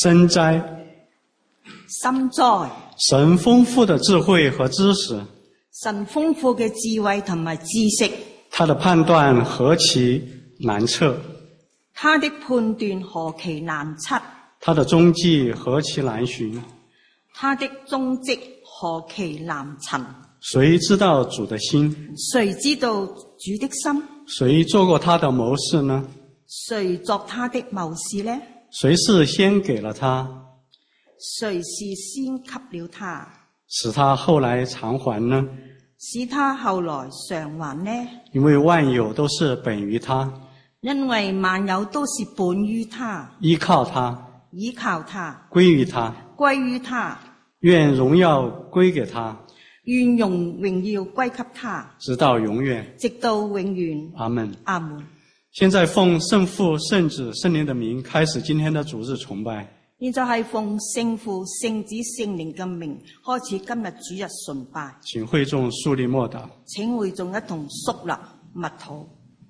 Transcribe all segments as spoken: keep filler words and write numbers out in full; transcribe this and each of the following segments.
深哉， 深哉， 神丰富的智慧和知识， 神豐富嘅智慧同埋知識， 他的判斷何其難測， 他的判斷何其難測， 他的蹤跡何其難尋， 他的蹤跡何其難尋。 誰知道主的心？ 誰知道主的心？ 誰做過他的謀士呢？ 誰作他的謀士呢？ 誰是先給了他？ 誰是先給了他， 使他後來償還呢？ 使他後來償還呢？ 因為萬有都是本於他， 因為萬有都是本於他， 依靠他， 依靠他， 歸於他， 歸於他。 願榮耀歸給他， 願榮榮耀歸給他， 直到永遠。 直到永遠。 阿門。 阿門。 現在奉聖父、聖子、聖靈的名開始今天的主日崇拜。 現在係奉聖父、聖子、聖靈嘅名開始今日主日崇拜。 請會眾肅立默禱。 請會眾一同肅立默禱。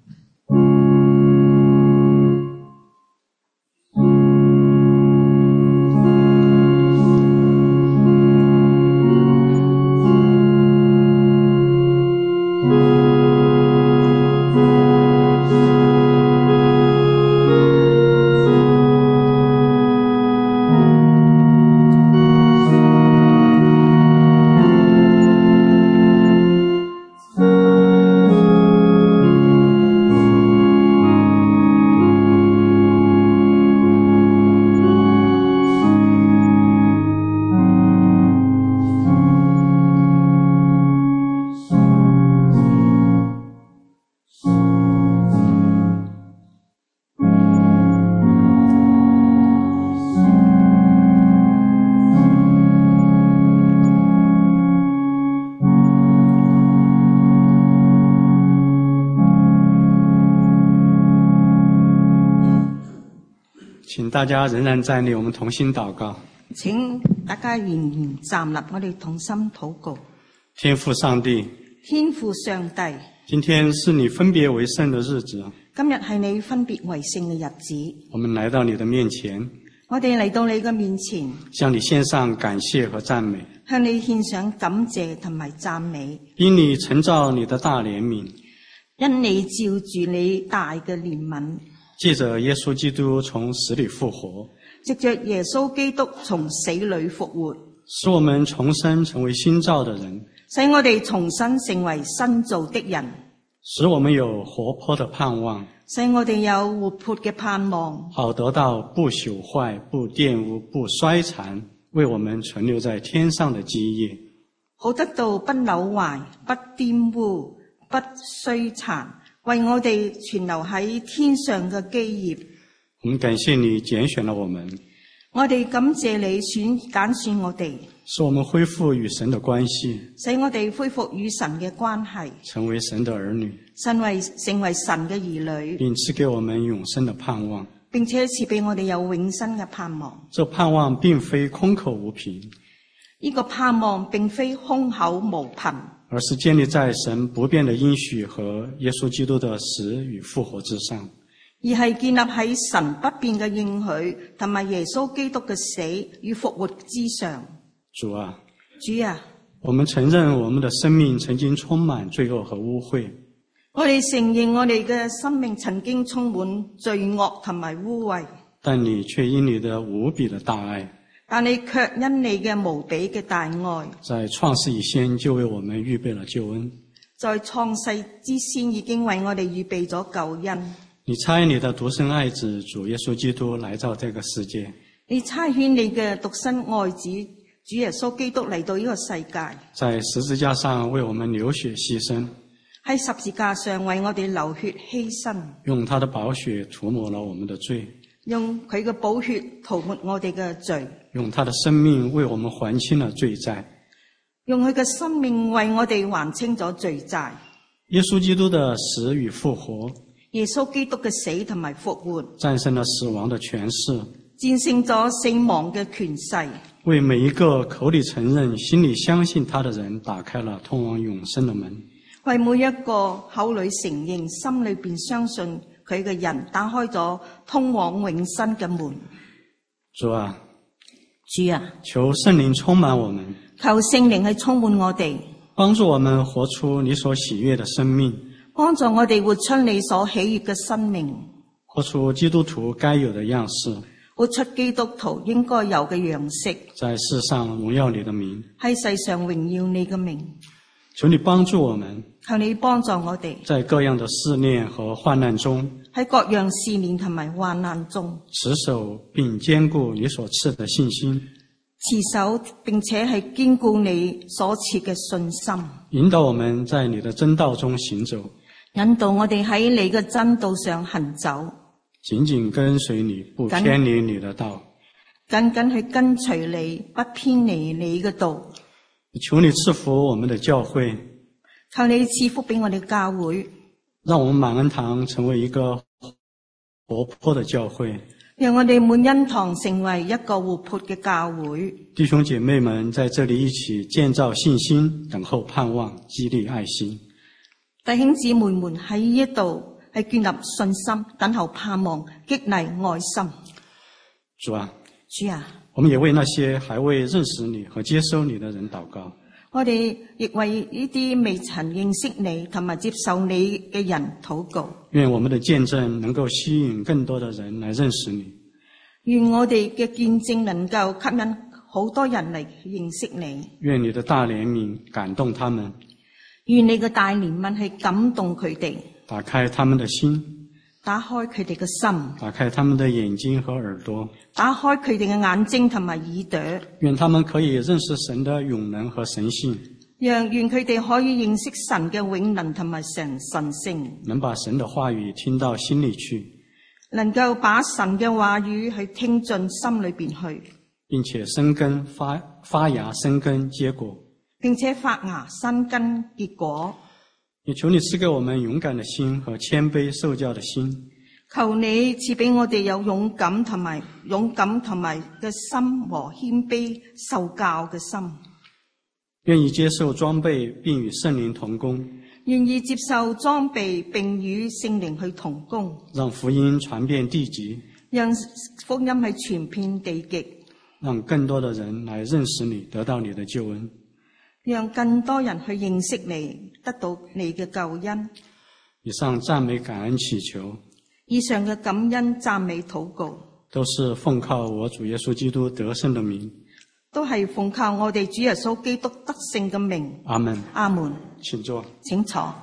請大家仍然站立，我們同心禱告。 請大家仍然站立，我哋同心禱告。 天父上帝， 天父上帝， 今天是你分別為聖的日子， 今日係你分別為聖嘅日子， 我們來到你的面前， 我哋嚟到你嘅面前， 向你獻上感謝和讚美， 向你獻上感謝同埋讚美。 因你承照你的大憐憫， 因你照住你大嘅憐憫， 借着耶穌基督從死裏復活， 藉着耶穌基督從死裏復活， 使我們重生成為新造的人， 使我哋重新成為新造的人， 使我們有活潑的盼望， 使我哋有活潑嘅盼望， 好得到不朽壞、不玷污、不衰殘，為我們存留在天上的基業， 好得到不朽壞、不玷污、不衰殘，為我哋存留喺天上嘅基業。 我們感謝你揀選了我們， 我哋感謝你選揀選我哋， 使我們恢復與神的關係， 使我哋恢復與神嘅關係， 成為神的兒女， 成為成為神嘅兒女， 並賜給我們永生的盼望， 並且賜俾我哋有永生嘅盼望。 這盼望並非空口無憑， 呢個盼望並非空口無憑， 而是建立在神不變的應許和耶穌基督的死與復活之上， 而係建立喺神不變嘅應許同埋耶穌基督嘅死與復活之上。 主啊， 主啊， 我們承認我們的生命曾經充滿罪惡和污穢， 我哋承認我哋嘅生命曾經充滿罪惡同埋污穢， 但你卻因你的無比的大愛， 但你卻因你嘅無比嘅大愛， 在創世以先就為我們預備了救恩， 在創世之先已經為我哋預備咗救恩。 你差你的獨生愛子主耶穌基督來到這個世界， 你差遣你嘅獨生愛子主耶穌基督嚟到呢個世界， 在十字架上為我們流血犧牲， 喺十字架上為我哋流血犧牲， 用他的寶血塗抹了我們的罪， 用佢嘅寶血塗抹我哋嘅罪， 用他的生命為我們還清了罪債， 用佢嘅生命為我哋還清咗罪債。 耶穌基督的死與復活， 耶穌基督嘅死同埋復活， 戰勝了死亡的權勢， 戰勝咗死亡嘅權勢， 為每一個口裡承認、心裡相信他的人打開了通往永生的門， 為每一個口裡承認、心裡邊相信佢嘅人打開咗通往永生嘅門。 主啊， 主啊， 求圣灵充满我们， 求聖靈去充滿我哋， 幫助我們活出你所喜悅的生命， 幫助我哋活出你所喜悅嘅生命， 活出基督徒該有的樣式， 活出基督徒應該有嘅樣式， 在世上榮耀你的名， 喺世上榮耀你嘅名。 求你幫助我們， 求你幫助我哋， 在各樣的試煉和患難中， 喺各樣試煉同埋患難中， 持守並堅固你所賜的信心， 持守並且係堅固你所賜嘅信心， 引導我們在你的真道中行走， 引導我哋喺你嘅真道上行走， 緊緊跟隨你，不偏離你的道， 緊緊去跟隨你，不偏離你嘅道。 求你賜福我們的教會， 求你賜福俾我哋教會， 讓我們滿恩堂成為一個活潑的教會， 讓我哋滿恩堂成為一個活潑嘅教會。 弟兄姐妹們在這裡一起建造信心，等候盼望，激勵愛心。 弟兄姊妹們喺呢度係建立信心，等候盼望，激勵愛心。 主啊， 主啊， 我們也為那些還未認識你和接受你的人禱告。 我哋亦為呢啲未曾認識你同埋接受你嘅人禱告。 願我們的見證能夠吸引更多的人來認識你。 願我哋嘅見證能夠吸引好多人嚟認識你。 願你的大憐憫感動他們。 願你嘅大憐憫去感動佢哋， 打開他們的心， 打開佢哋嘅心， 打開他們的眼睛和耳朵， 打開佢哋嘅眼睛同埋耳朵。 願他們可以認識神的永能和神性， 讓願佢哋可以認識神嘅永能同埋神神性， 能把神的話語聽到心裡去， 能夠把神嘅話語去聽進心裏邊去， 並且生根發發芽生根結果， 並且發芽生根結果。 也求你賜給我們勇敢的心和謙卑受教的心。 求你賜俾我哋有勇敢同埋勇敢同埋嘅心和謙卑受教嘅心， 願意接受裝備並與聖靈同工， 願意接受裝備並與聖靈去同工， 讓福音傳遍地極， 讓福音係傳遍地極， 讓更多的人來認識你，得到你的救恩， 讓更多人去認識你，得到你嘅救恩。 以上讚美感恩祈求， 以上嘅感恩讚美禱告， 都是奉靠我主耶穌基督得勝的名， 都係奉靠我哋主耶穌基督得勝嘅名。 阿門。 阿門。 請坐。 請坐。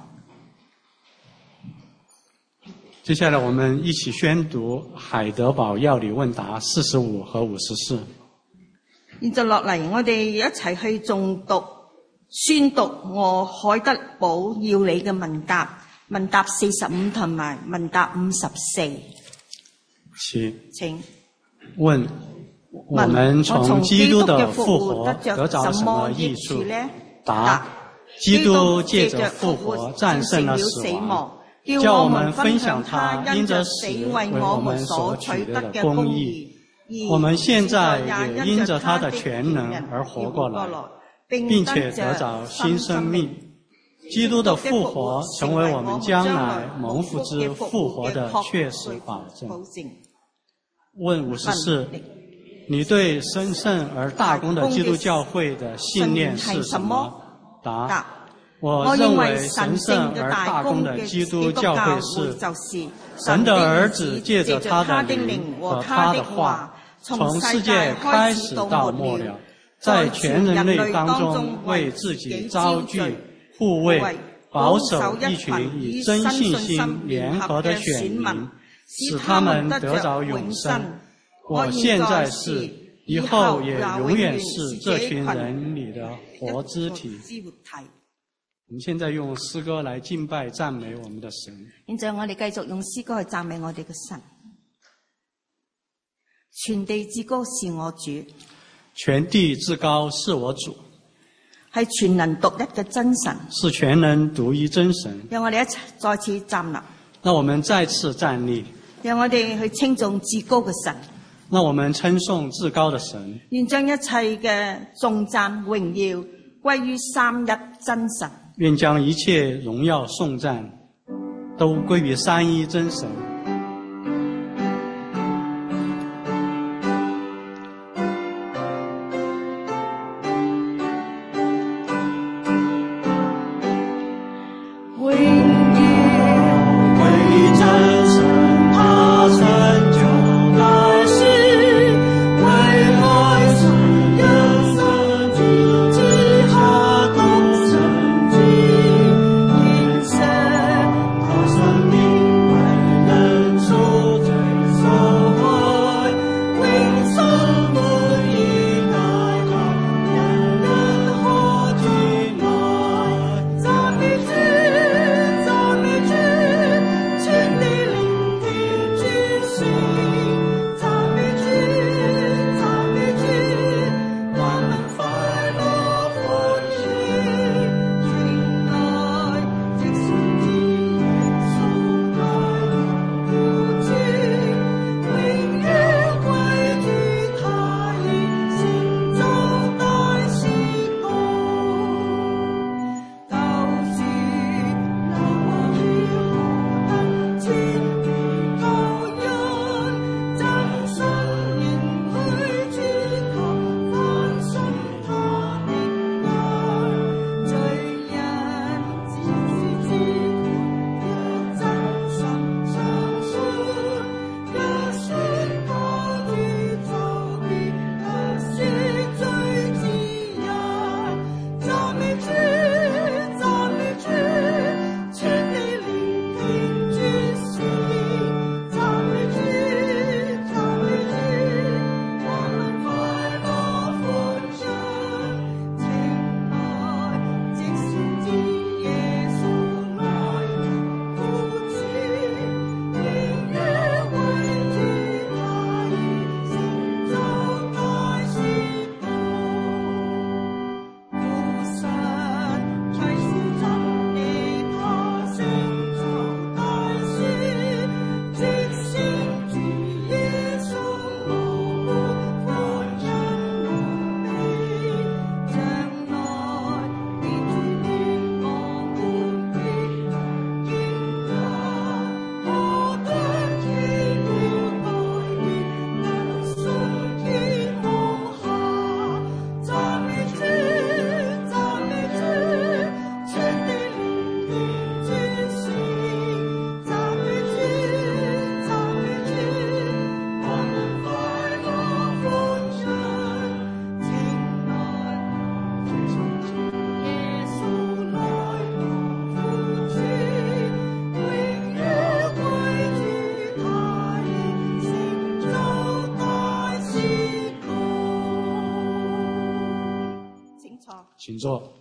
接下來我們一起宣讀海德堡要理問答四十五和五十四。 現在落嚟，我哋一齊去誦讀宣讀我海德堡要理嘅問答，問答四十五同埋問答五十四。 請。 請問我們從基督的復活得着什麼益處？答：基督借着復活戰勝了死亡，叫我們分享他因着死為我們所取得的公義。我們現在也因着他的全能而活過來，並且得着新生命。基督的復活成為我們將來蒙福之復活的確實保證。問五十四：你對神聖而大公的基督教會的信念是什麼？答：我認為神聖而大公的基督教會是神的兒子借着他的靈和他的話，從世界開始到末了，在全人類當中為自己招聚、護衛、保守一群以真信心聯合的選民，使他們得着永生。我現在是，以後也永遠是這群人裏的活肢體。我們現在用詩歌來敬拜讚美我們的神。 現在我哋繼續用詩歌去讚美我哋嘅神。全地至高是我主， 全地至高是我主， 係全能獨一嘅真神， 是全能獨一真神。 讓我哋一齊再次站立， 讓我們再次站立， 讓我哋去稱頌至高嘅神， 讓我們稱頌至高的神， 願將一切嘅頌讚榮耀歸於三一真神， 願將一切榮耀頌讚都歸於三一真神。 请坐。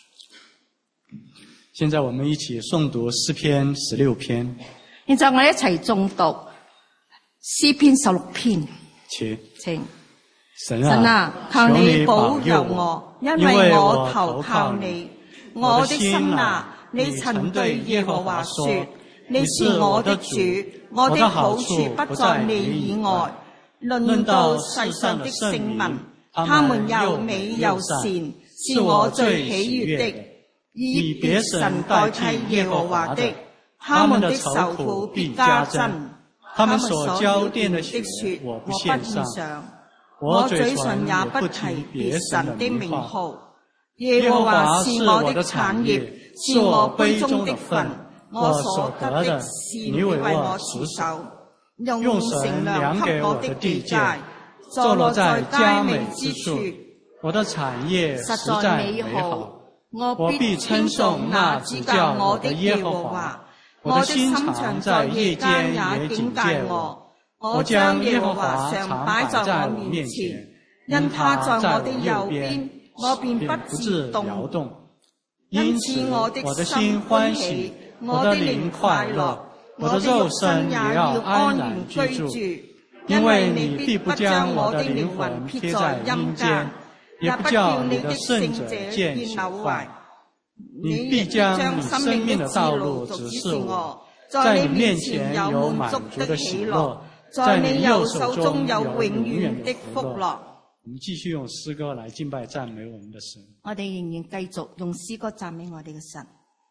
现在我们一起诵读诗篇十六篇。 現在我哋一齊誦讀詩篇十六篇。 請。 請。 神啊， 神啊，求你保佑我，因為我投靠你。我的心啊，你曾對耶和華說，你是我的主，我的好處不在你以外。論到世上的聖民，他們又美又善，是我最喜悅的。以別神代替耶和華的，他們的愁苦必加增。他們所澆奠的血，我不獻上。我嘴唇也不提別神的名號。耶和華是我的產業，是我杯中的分。我所得的是你為我持守，用繩量給我的地界，坐落在佳美之處。 我的產業實在美好。 我必稱頌那指教我的耶和華，我的心腸在夜間也警戒我。我將耶和華常擺在我面前，因他在我的右邊，我便不致動動。因此我的心歡喜，我的靈快樂，我的肉身也要安然居住。因為你必不將我的靈魂撇在陰間，也不叫你的聖者見朽壞。你必將你生命的道路指示我，在你面前有滿足的喜樂，在你右手中有永遠的福樂。 我們繼續用詩歌來敬拜讚美我們的神。 我哋仍然繼續用詩歌讚美我哋嘅神。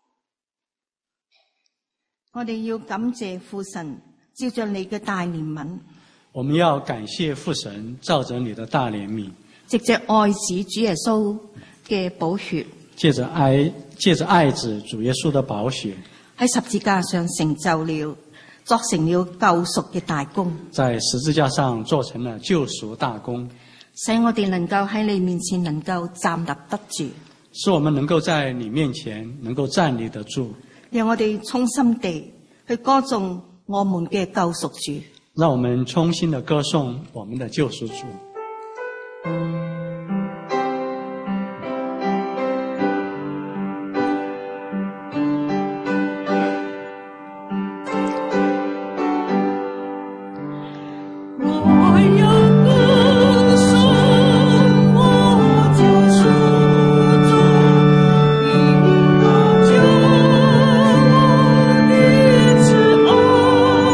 我哋要感謝父神，照着你嘅大憐憫。 我們要感謝父神，照着你的大憐憫。 藉着愛子主耶穌嘅寶血。 借着愛，借着愛子主耶穌的寶血， 喺十字架上成就了，作成了救贖嘅大功。 在十字架上做成了救贖大功， 使我哋能夠喺你面前能夠站立得住。 使我們能夠在你面前能夠站立得住。 讓我哋衷心地去歌頌我們嘅救贖主。 讓我們衷心地歌頌我們的救贖主。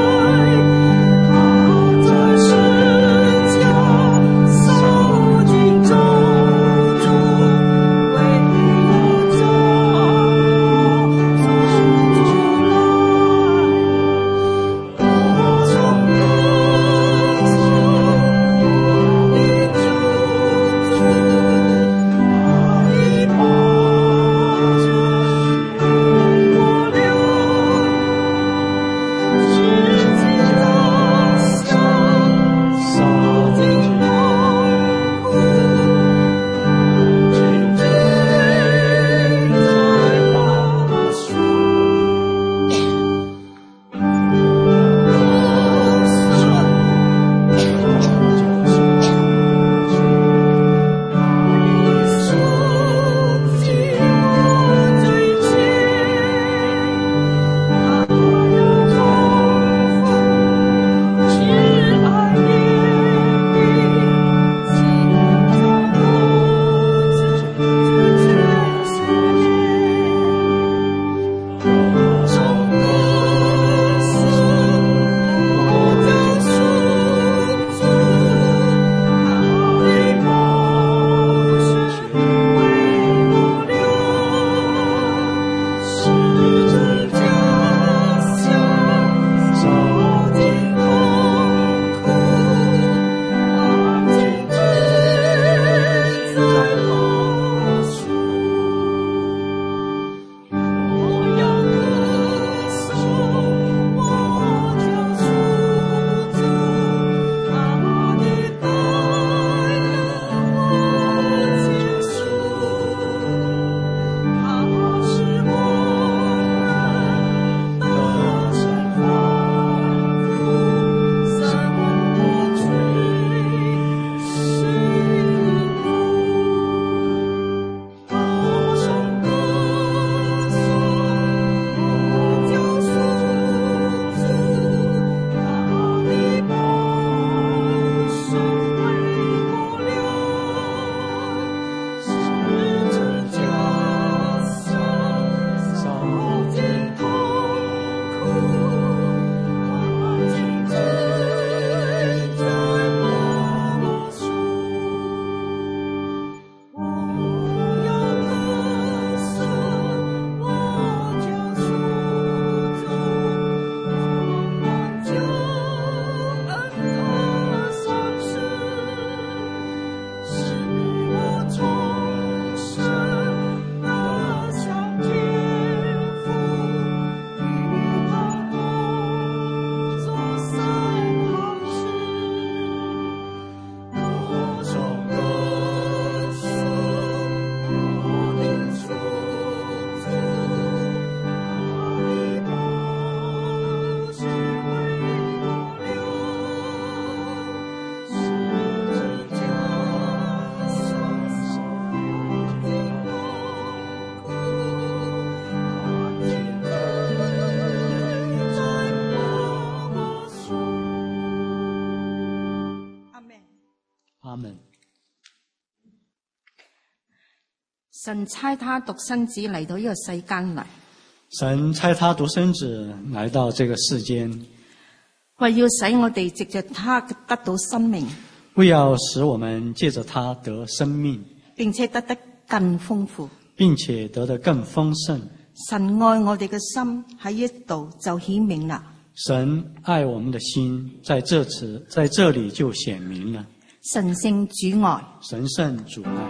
受尽神差他獨生子嚟到呢個世間嚟， 神差他獨生子來到這個世間， 為要使我哋藉着他得到生命， 為要使我們借着他得生命， 並且得得更豐富， 並且得得更豐盛。 神愛我哋嘅心喺呢度就顯明啦。 神愛我們的心在這次在這裡就顯明了。 神聖主愛， 神聖主愛。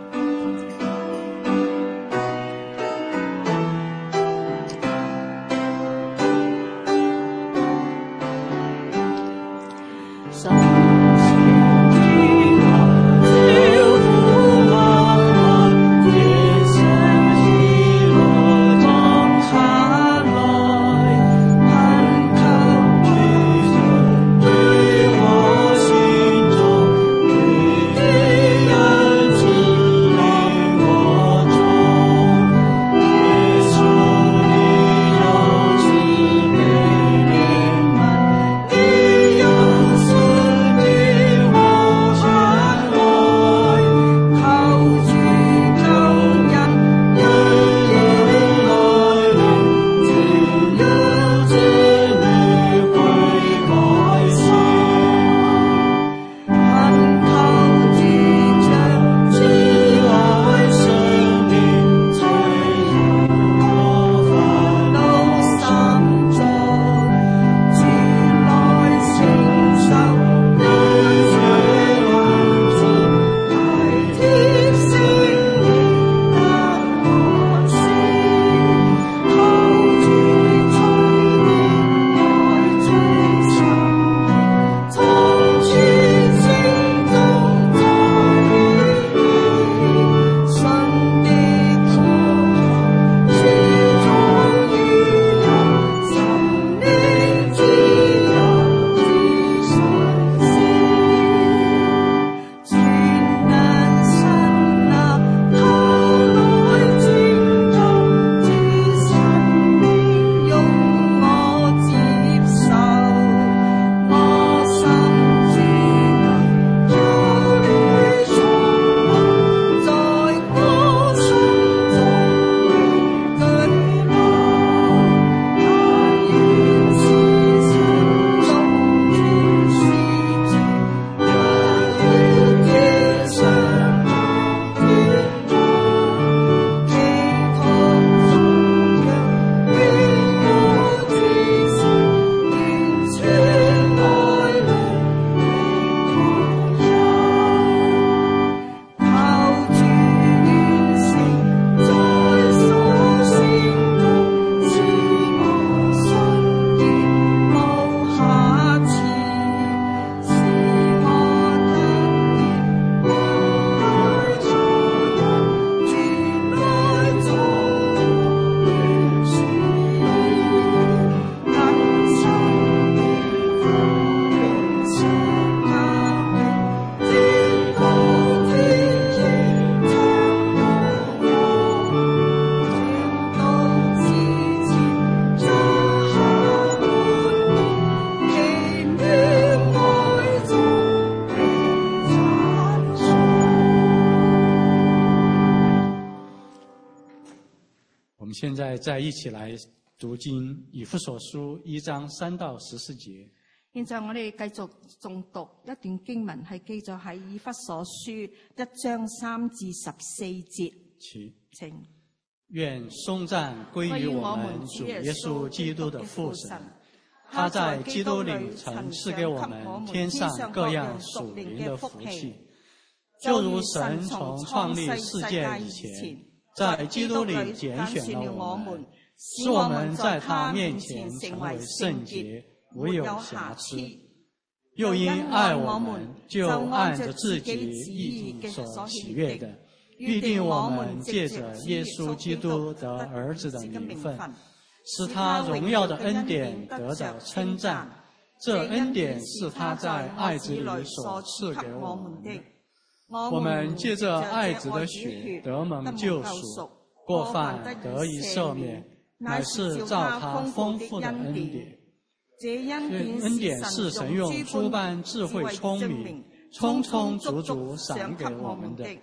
现在再一起来讀經以弗所書一章三到十四節。 現在我哋繼續誦讀一段經文，係記載喺以弗所書一章三至十四節。請願頌讚歸於我們主耶穌基督的父神，他在基督裏曾賜給我們天上各樣屬靈的福氣，就如神從創立世界以前，在基督裏揀選了我們，使我們在他面前成為聖潔，無有瑕疵。又因愛我們，就按着自己意義所喜悅的，預定我們借着耶穌基督得兒子的名分，使他榮耀的恩典得到稱讚。這恩典是他在愛子裏所賜給我們的。我們借着愛子的血得蒙救贖，過犯得以赦免，乃是照他豐富的恩典。這恩典是神用諸般智慧聰明，充充足足賞給我們的。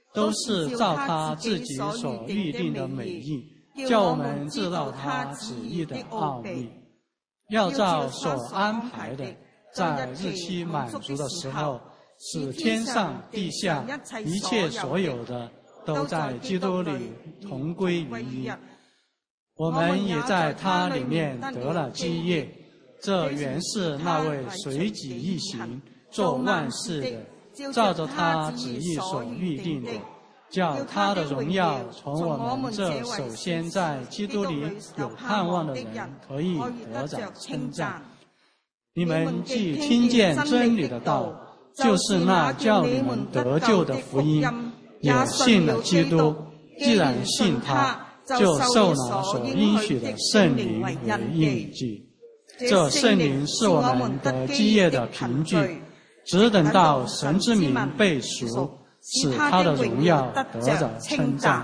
都是照他自己所预定的美意，叫我们知道他旨意的奥秘。要照所安排的，在日期满足的时候，使天上地下一切所有的都在基督里同归于一。我们也在他里面得了基业，这原是那位随己意行做万事的，照着他旨意所预定的，叫他的荣耀从我们这首先在基督里有盼望的人可以得着称赞。你们既听见真理的道，就是那叫你们得救的福音，也信了基督。既然信他，就受了所应许的圣灵为印记。这圣灵是我们得基业的凭据，只等到神之名被赎，使他的荣耀得着称赞。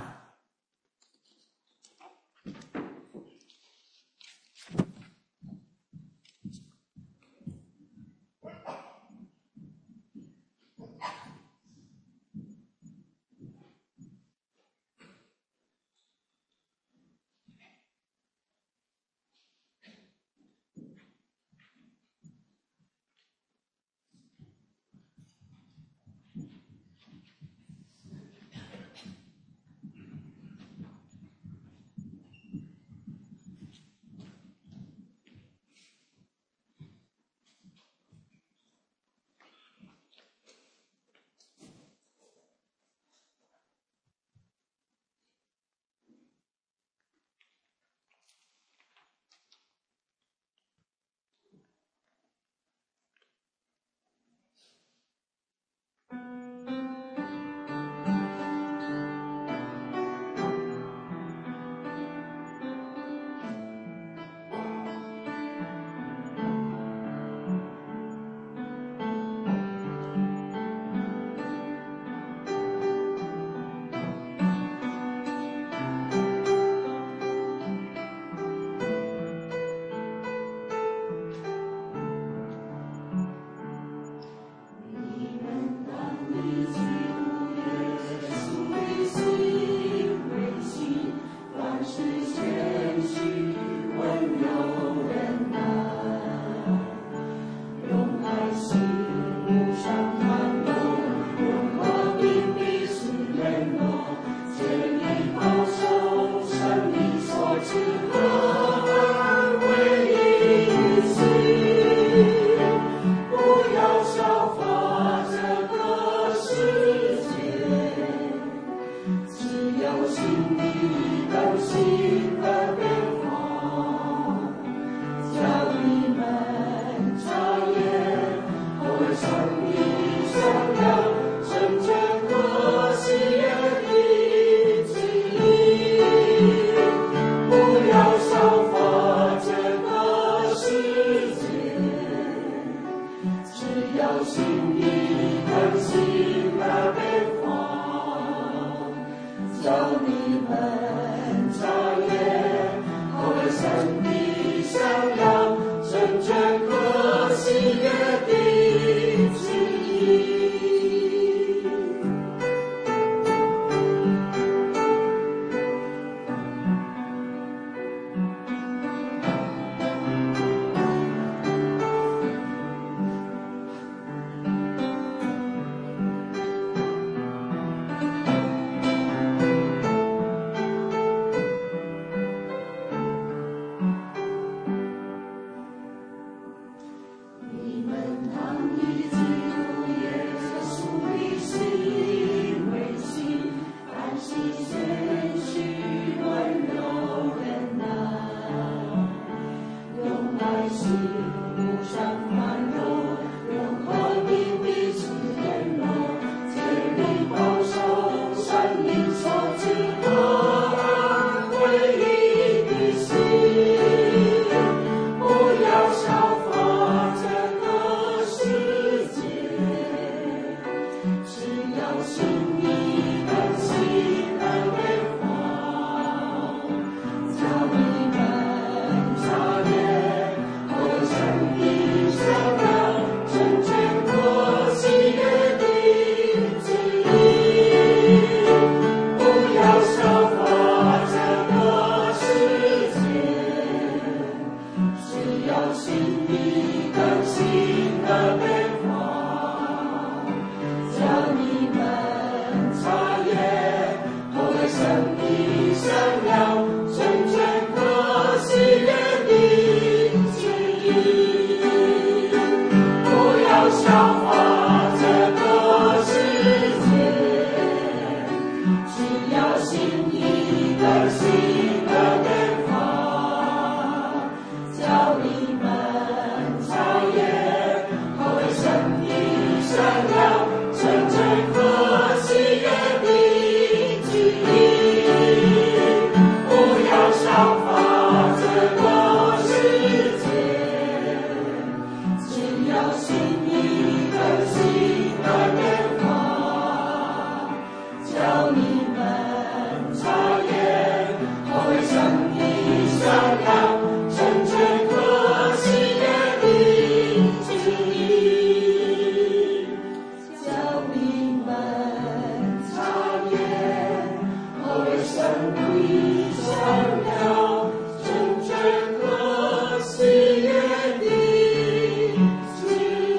教你们查验何为神的善良，成全可喜悦的旨意。教你们查验何为神的善良，成全可喜悦的旨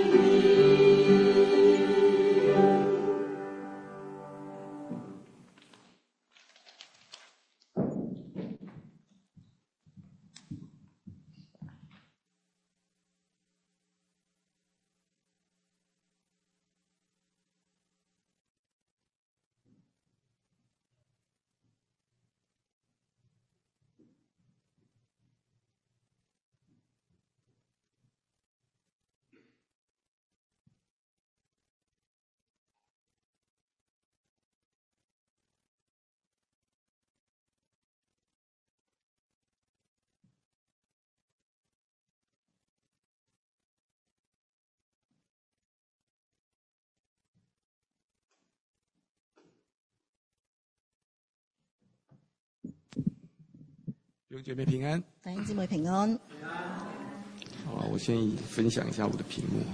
意。 弟兄姐妹平安， 弟兄姊妹平安。 好啊，我先分享一下我的屏幕。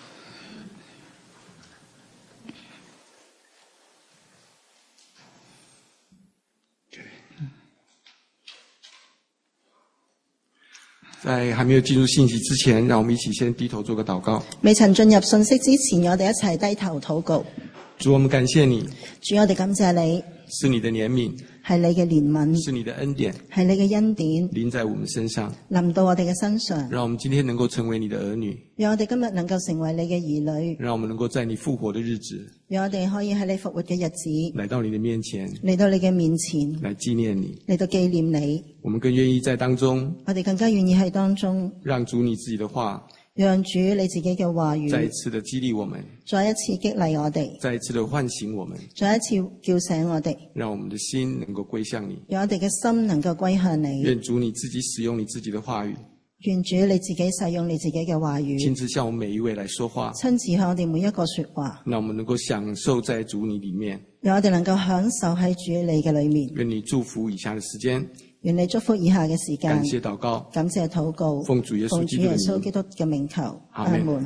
在还没有进入信息之前，让我们一起先低頭做個禱告。 未曾進入信息之前，我哋一齊低頭禱告。 主，我們感謝你， 主，我哋感謝你， 是你的憐憫， 係你嘅憐憫， 是你的恩典， 係你嘅恩典， 臨在我們身上， 臨到我哋嘅身上， 讓我們今天能夠成為你的兒女， 讓我哋今日能夠成為你嘅兒女， 讓我們能夠在你復活的日子， 讓我哋可以喺你復活嘅日子， 來到你的面前， 嚟到你嘅面前， 來紀念你， 嚟到紀念你。 我們更願意在當中， 我哋更加願意喺當中， 讓主你自己的話， 讓主你自己嘅話語， 再一次的激勵我們， 再一次激勵我哋， 再一次的喚醒我們， 再一次叫醒我哋， 讓我們的心能夠歸向你， 讓我哋嘅心能夠歸向你。 願主你自己使用你自己的話語， 願主你自己使用你自己嘅話語， 親自向我們每一位來說話， 親自向我哋每一個說話， 讓我們能夠享受在主你裡面， 讓我哋能夠享受喺主你嘅裏面。 願你祝福以下的時間， 願你祝福以下嘅時間， 感謝禱告， 感謝禱告， 奉主耶穌基督的名， 奉主耶穌基督嘅名求， 阿們。 阿門。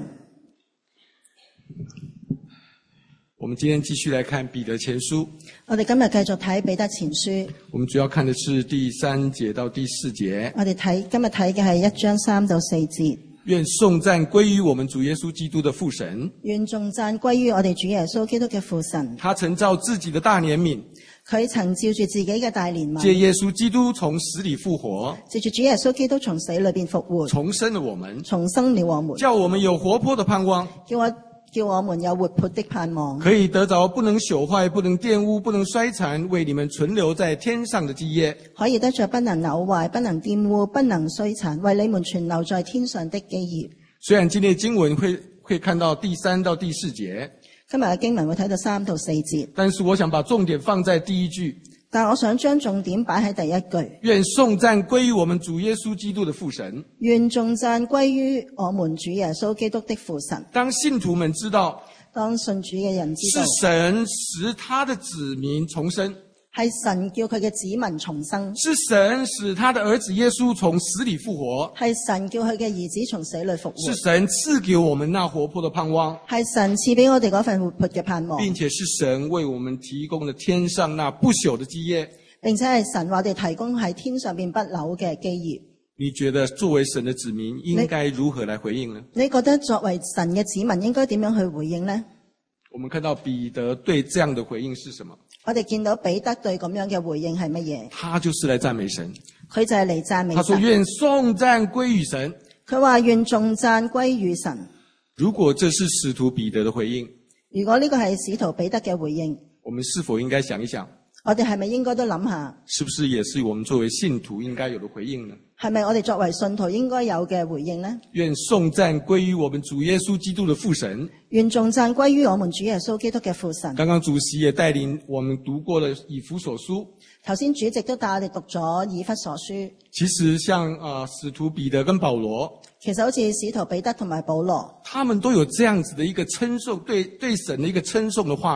我們今天繼續來看彼得前書， 我哋今日繼續睇彼得前書， 我們主要看的是第三節到第四節。 我哋睇今日睇嘅係一章三到四節。 願頌讚歸於我們主耶穌基督的父神， 願頌讚歸於我哋主耶穌基督嘅父神。 他曾照自己的大憐憫， 佢曾照住自己嘅大憐憫， 借耶穌基督從死裡復活， 借住主耶穌基督從死裏邊復活， 重生了我們， 重生了我們， 叫我們有活潑的盼望， 叫我叫我們有活潑的盼望， 可以得着不能朽壞、不能玷污、不能衰殘，為你們存留在天上的基業， 可以得着不能朽壞、不能玷污、不能衰殘，為你們存留在天上的基業。 雖然今天的經文會會看到第三到第四節， 今日嘅經文會睇到三到四節， 但是我想把重點放在第一句， 但我想將重點擺喺第一句。 願頌讚歸於我們主耶穌基督的父神， 願頌讚歸於我們主耶穌基督的父神。 當信徒們知道， 當信主嘅人知道， 是神使他的子民重生， 係神叫佢嘅子民重生， 是神使他的兒子耶穌從死裡復活， 係神叫佢嘅兒子從死裏復活， 是神賜給我們那活潑的盼望， 係神賜俾我哋嗰份活潑嘅盼望， 並且是神為我們提供了天上那不朽的基業， 並且係神為我哋提供喺天上邊不朽嘅基業。 你覺得作為神的子民應該如何來回應呢？ 你覺得作為神嘅子民應該點樣去回應呢？ 我們看到彼得對這樣的回應是什麼？ 我哋見到彼得對咁樣嘅回應係乜嘢？ 他就是來讚美神。 佢就係嚟讚美神。 他說願頌讚歸於神。 佢話願頌讚歸於神。 如果這是使徒彼得的回應， 如果呢個係使徒彼得嘅回應， 我們是否應該想一想？ 我哋係咪應該都諗下， 是不是也是我們作為信徒應該有的回應呢？ 係咪我哋作為信徒應該有嘅回應呢？ 願頌讚歸於我們主耶穌基督的父神。 願頌讚歸於我們主耶穌基督嘅父神。 剛剛主席也帶領我們讀過了以弗所書。 頭先主席都帶我哋讀咗以弗所書。 其實像啊、呃、使徒彼得跟保羅， 其實好似使徒彼得同埋保羅， 他們都有這樣子的一個稱頌，對對神的一個稱頌的話語。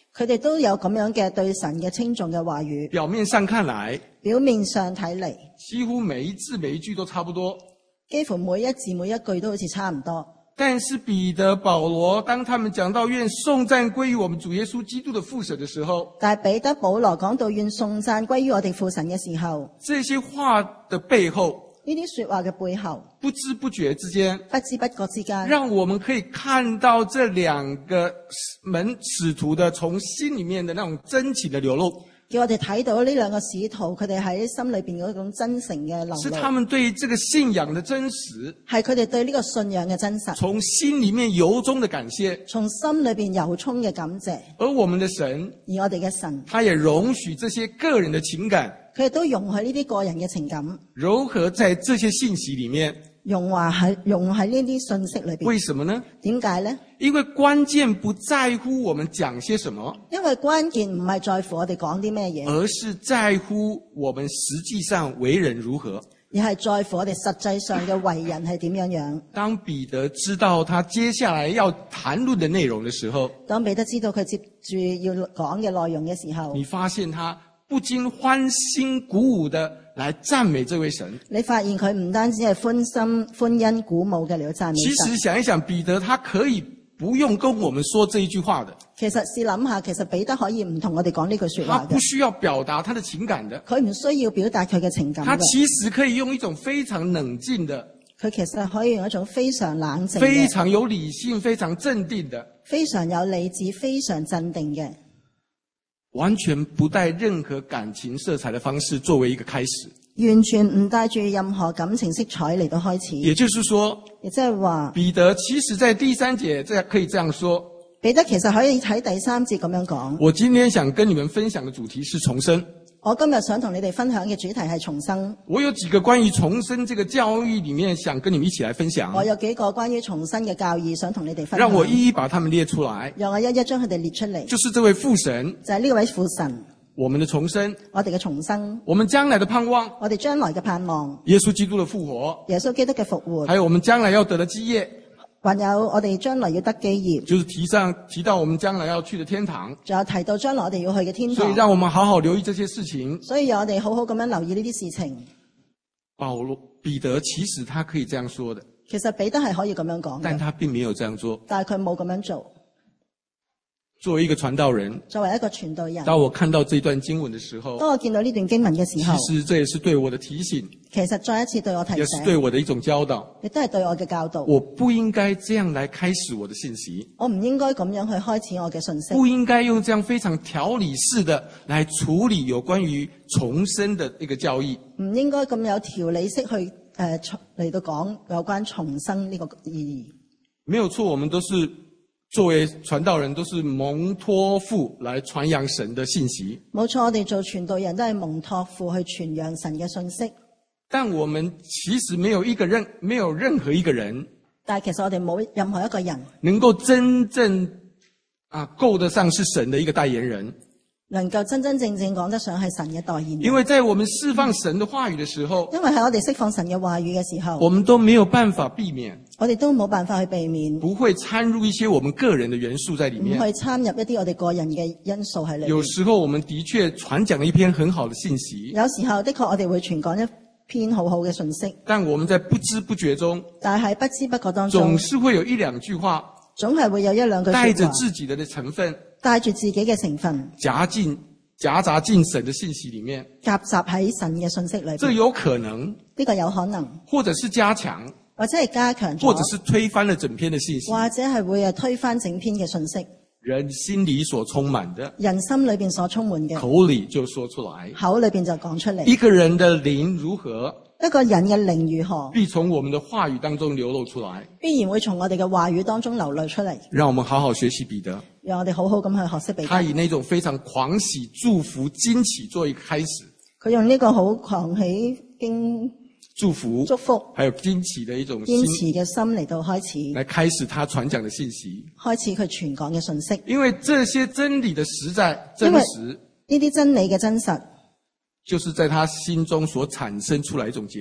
佢哋都有咁樣嘅對神嘅稱頌嘅話語。 表面上看來， 表面上睇嚟， 幾乎每一字每一句都差不多， 幾乎每一字每一句都好似差唔多。 但是彼得、保羅，當他們講到願頌讚歸於我們主耶穌基督的父神的時候， 但係彼得、保羅講到願頌讚歸於我哋父神嘅時候， 這些話的背後， 呢啲說話嘅背後， 不知不覺之間， 不知不覺之間， 讓我們可以看到這兩個門使徒的從心裡面的那種真情的流露。 叫我哋睇到呢兩個使徒，佢哋喺心裏邊嗰種真誠嘅流露， 是他們對這個信仰的真實， 係佢哋對呢個信仰嘅真實， 從心裡面由衷的感謝， 從心裏邊由衷嘅感謝。 而我們的神， 而我哋嘅神， 他也容許這些個人的情感， 佢亦都容許呢啲個人嘅情感， 糅合在這些信息裡面， 融化喺融喺呢啲信息裏邊。 為什麼呢？ 點解呢？ 因為關鍵不在乎我們講些什麼， 因為關鍵唔係在乎我哋講啲咩嘢， 而是在乎我們實際上為人如何， 而係在乎我哋實際上嘅為人係點樣樣。 當彼得知道他接下來要談論的內容的時候， 當彼得知道佢接住要講嘅內容嘅時候， 你發現他不禁歡欣鼓舞的來讚美這位神。 你發現佢唔單止係歡心歡欣鼓舞嘅嚟讚美神。 其實想一想，彼得他可以不用跟我們說這一句話的。 其實試諗下，其實彼得可以唔同我哋講呢句說話嘅。 他不需要表達他的情感的。 佢唔需要表達佢嘅情感嘅。 他其實可以用一種非常冷靜的。 佢其實可以用一種非常冷靜嘅、 非常有理性、非常鎮定的、 非常有理智、非常鎮定嘅， 完全不帶任何感情色彩的方式作為一個開始。 完全唔帶住任何感情色彩嚟到開始。 也就是說， 亦即係話， 彼得其實在第三節這可以這樣說。 彼得其實可以喺第三節咁樣講。 我今天想跟你們分享的主題是重生。 我今日想同你哋分享嘅主題係重生。 我有幾個關於重生這個教義裏面想跟你們一起來分享。 我有幾個關於重生嘅教義想同你哋分享。 讓我一一把它們列出來。 讓我一一將佢哋列出嚟。 就是這位父神。 就係呢位父神。 我們的重生。 我哋嘅重生。 我們將來的盼望。 我哋將來嘅盼望。 耶穌基督的復活。 耶穌基督嘅復活。 還有我們將來要得的基業。 還有我哋將來要得基業， 就是提上提到我們將來要去的天堂， 仲有提到將來我哋要去嘅天堂。 所以讓我們好好留意這些事情。 所以我哋好好咁樣留意呢啲事情。 保羅彼得其實他可以這樣說的， 其實彼得係可以咁樣講嘅， 但他並沒有這樣做。 但係佢冇咁樣做。 作為一個傳道人， 作為一個傳道人， 當我看到這段經文的時候， 當我見到呢段經文嘅時候， 其實這也是對我的提醒， 其實再一次對我提醒， 也是對我的一種教導， 亦都係對我嘅教導。 我不應該這樣來開始我的信息， 我唔應該咁樣去開始我嘅信息， 不應該用這樣非常條理式的來處理有關於重生的一個教義， 唔應該咁有條理式去誒嚟、呃、到講有關重生呢個意義。 沒有錯，我們都是。作為傳道人，都是蒙託付來傳揚神的信息。 冇錯，我哋做傳道人都係蒙託付去傳揚神嘅信息。 但我們其實沒有一個人，沒有任何一個人。 但係其實我哋冇任何一個人能夠真正啊夠得上是神的一個代言人。 能夠真真正正講得上係神嘅代言人。 因為在我們釋放神的話語的時候， 因為喺我哋釋放神嘅話語嘅時候， 我們都沒有辦法避免， 我哋都冇辦法去避免， 不會摻入一些我們個人的元素在裏面， 唔去參入一啲我哋個人嘅因素喺裏面。 有時候我們的確傳講了一篇很好的信息， 有時候的確我哋會傳講一篇好好嘅信息， 但我們在不知不覺中， 但係不知不覺當中， 總是會有一兩句話， 總係會有一兩句話帶着自己的成分， 帶住自己嘅成分， 夾進夾雜進神的信息裏面， 夾雜喺神嘅信息裏面。 這有可能， 呢個有可能， 或者是加強， 或者係加強咗， 或者是推翻了整篇的信息， 或者係會係推翻整篇嘅信息。 人心裏所充滿的， 人心裏邊所充滿嘅， 口裏就說出來， 口裏邊就講出嚟。 一個人的靈如何， 一個人嘅靈如何， 必從我們的話語當中流露出來， 必然會從我哋嘅話語當中流露出嚟。 讓我們好好學習彼得， 讓我哋好好咁去學識彼得。 他以那種非常狂喜、祝福、驚奇做一個開始。 佢用呢個好狂喜、驚祝福、 祝福， 還有驚奇的一種心堅持嘅心嚟到開始， 來開始他傳講的信息， 開始佢傳講嘅信息。 因為這些真理的實在、真實， 呢啲真理嘅真實， 就是在他心中所產生出來一種結果，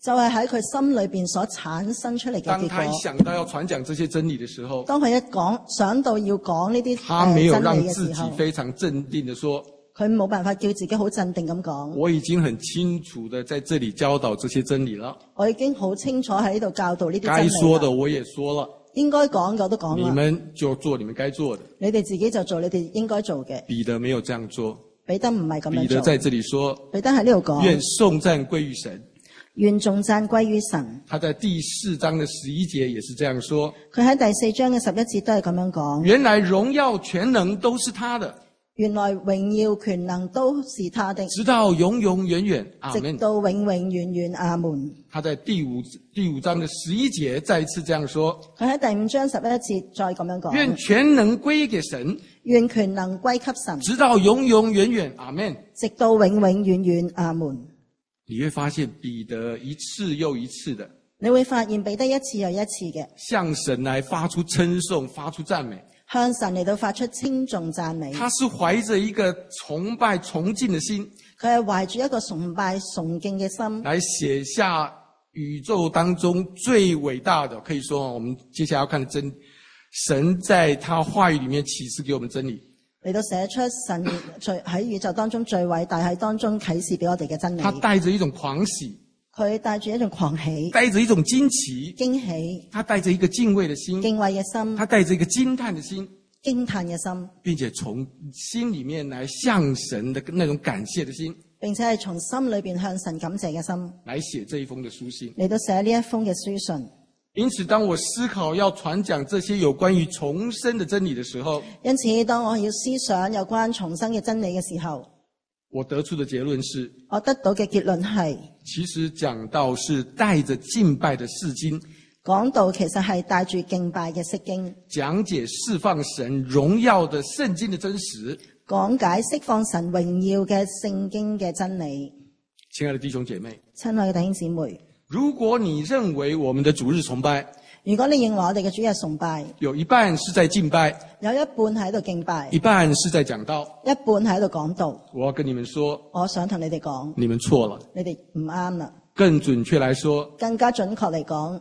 就係喺佢心裏邊所產生出嚟嘅當結果。 他一想到要傳講這些真理的時候， 當佢一講想到要講呢啲他沒有真讓自己理嘅時候， 非常鎮定地說， 佢冇辦法叫自己好鎮定咁講。 我已經很清楚地在這裡教導這些真理了， 我已經好清楚喺呢度教導呢啲真該理說的啦。 我也說了， 應該講嘅我都講你啦。 們就做你們該做的。 你哋自己就做你哋應該做嘅。 彼得沒有這樣做， 彼得唔係咁樣做。 彼得在這裡說， 彼得喺呢度講， 願頌讚歸於神。 願頌讚歸於神。 他在第四章的十一節也是這樣說。 佢喺第四章嘅十一節都係咁樣講。 原來榮耀全能都是他的， 原來榮耀權能都是他的， 直到永永遠遠。阿直們。 到永永遠遠。阿門。 他在第五第五章的十一節再一次這樣說。 佢喺第五章十一節再咁樣講。 願全能歸給神， 願權能歸給神， 直到永永遠遠。阿們。 直到永永遠遠。阿門。 你會發現彼得一次又一次的， 你會發現彼得一次又一次嘅向神來發出稱頌，發出讚美。 向神嚟到發出稱頌讚美。 他是懷着一個崇拜崇敬的心， 佢係懷住一個崇拜崇敬嘅心， 來寫下宇宙當中最偉大的，可以說我們接下來要看的真理，神在他話語裡面啟示給我們真理。 嚟到寫出神最喺宇宙當中最偉大喺當中啟示俾我哋嘅真理。 他帶着一種狂喜， 佢帶住一種狂喜， 帶着一種驚奇， 驚喜， 他帶着一個敬畏的心， 敬畏嘅心， 他帶着一個驚嘆的心， 驚嘆嘅心， 並且從心裡面來向神的那種感謝的心， 並且係從心裏邊向神感謝嘅心來寫這一封的書信。 嚟到寫呢一封嘅書信。 因此，當我思考要傳講這些有關於重生的真理的時候， 因此當我要思想有關重生嘅真理嘅時候， 我得出的結論是， 我得到嘅結論係， 其實講道是帶着敬拜的釋經， 講道其實係帶住敬拜嘅釋經， 講解釋放神榮耀的聖經的真實， 講解釋放神榮耀嘅聖經嘅真理。 親愛的弟兄姐妹， 親愛嘅弟兄姊妹， 如果你認為我們的主日崇拜， 如果你認為我哋嘅主日崇拜有一半是在敬拜， 有一半喺度敬拜， 一半是在講道， 一半喺度講道， 我要跟你們說， 我想同你哋講， 你們錯了。 你哋唔啱啦。 更準確來說， 更加準確嚟講，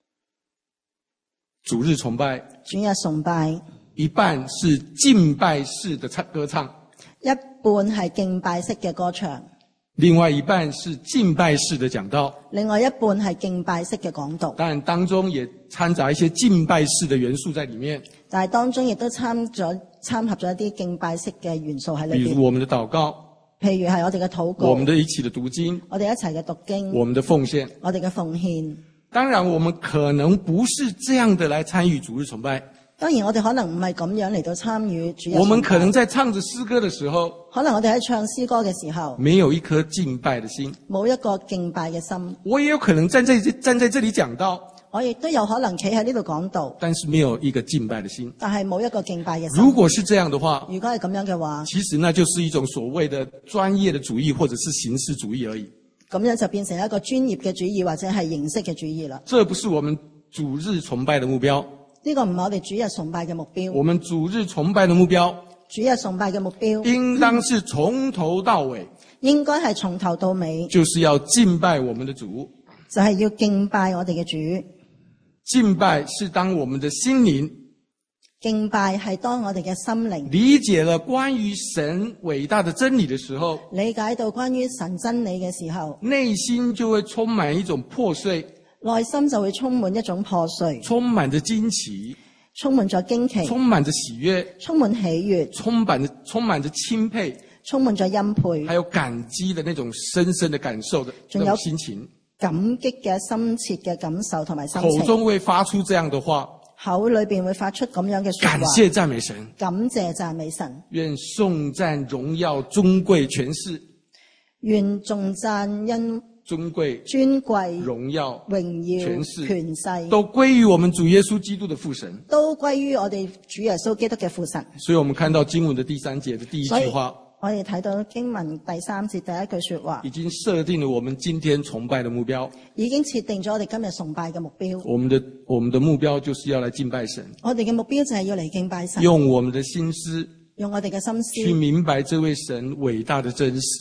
主日崇拜主日崇拜一半是敬拜式的唱歌唱， 一半係敬拜式嘅歌唱， 另外一半是敬拜式的講道， 另外一半係敬拜式嘅講道。 當然當中也摻雜一些敬拜式的元素在裡面， 但係當中亦都參咗參合咗一啲敬拜式嘅元素喺裏邊。 比如我們的禱告， 譬如係我哋嘅禱告， 我們的一起的讀經， 我哋一齊嘅讀經， 我們的奉獻， 我哋嘅奉獻。 當然我們可能不是這樣的來參與主日崇拜， 當然我哋可能唔係咁樣嚟到參與主日崇拜。 我們可能在唱着詩歌的時候， 可能我哋喺唱詩歌嘅時候， 沒有一顆敬拜的心， 冇一個敬拜嘅心。 我也有可能站在站在這裡講道， 我亦都有可能企喺呢度講道， 但是沒有一個敬拜的心。 但係冇一個敬拜嘅心。 如果是這樣的話， 如果係咁樣嘅話， 其實那就是一種所謂的專業的主義或者是形式主義而已。 咁樣就變成一個專業嘅主義或者係形式嘅主義啦。 這不是我們主日崇拜的目標。 呢個唔係我哋主日崇拜嘅目標。 我們主日崇拜的目標， 主日崇拜嘅目標， 應當是從頭到尾， 應該係從頭到尾， 就是要敬拜我們的主。 就係要敬拜我哋嘅主。 敬拜是當我們的心靈敬拜係當我哋嘅心靈理解了關於神偉大的真理的時候， 理解到關於神真理嘅時候， 內心就會充滿一種破碎， 內心就會充滿一種破碎， 充滿着驚奇， 充滿咗驚奇， 充滿着喜悅， 充滿喜悅， 充滿着充滿着欽佩， 充滿咗欽佩， 還有感激的那種深深的感受的那種心情， 感激嘅深切嘅感受同埋心情， 口中會發出這樣的話， 口裏邊會發出咁樣嘅說話， 感謝讚美神， 感謝讚美神， 願頌讚榮耀尊貴權勢， 願頌讚恩尊貴尊貴榮耀榮耀權勢權勢都歸於我們主耶穌基督的父神， 都歸於我哋主耶穌基督嘅父神。 所以我們看到經文的第三節的第一句話， 我哋睇到經文第三節第一句說話， 已經設定了我們今天崇拜的目標， 已經設定咗我哋今日崇拜嘅目標。 我們的我們的目標就是要來敬拜神， 我哋嘅目標就係要嚟敬拜神， 用我們的心思用我哋嘅心思去明白這位神偉大的真實，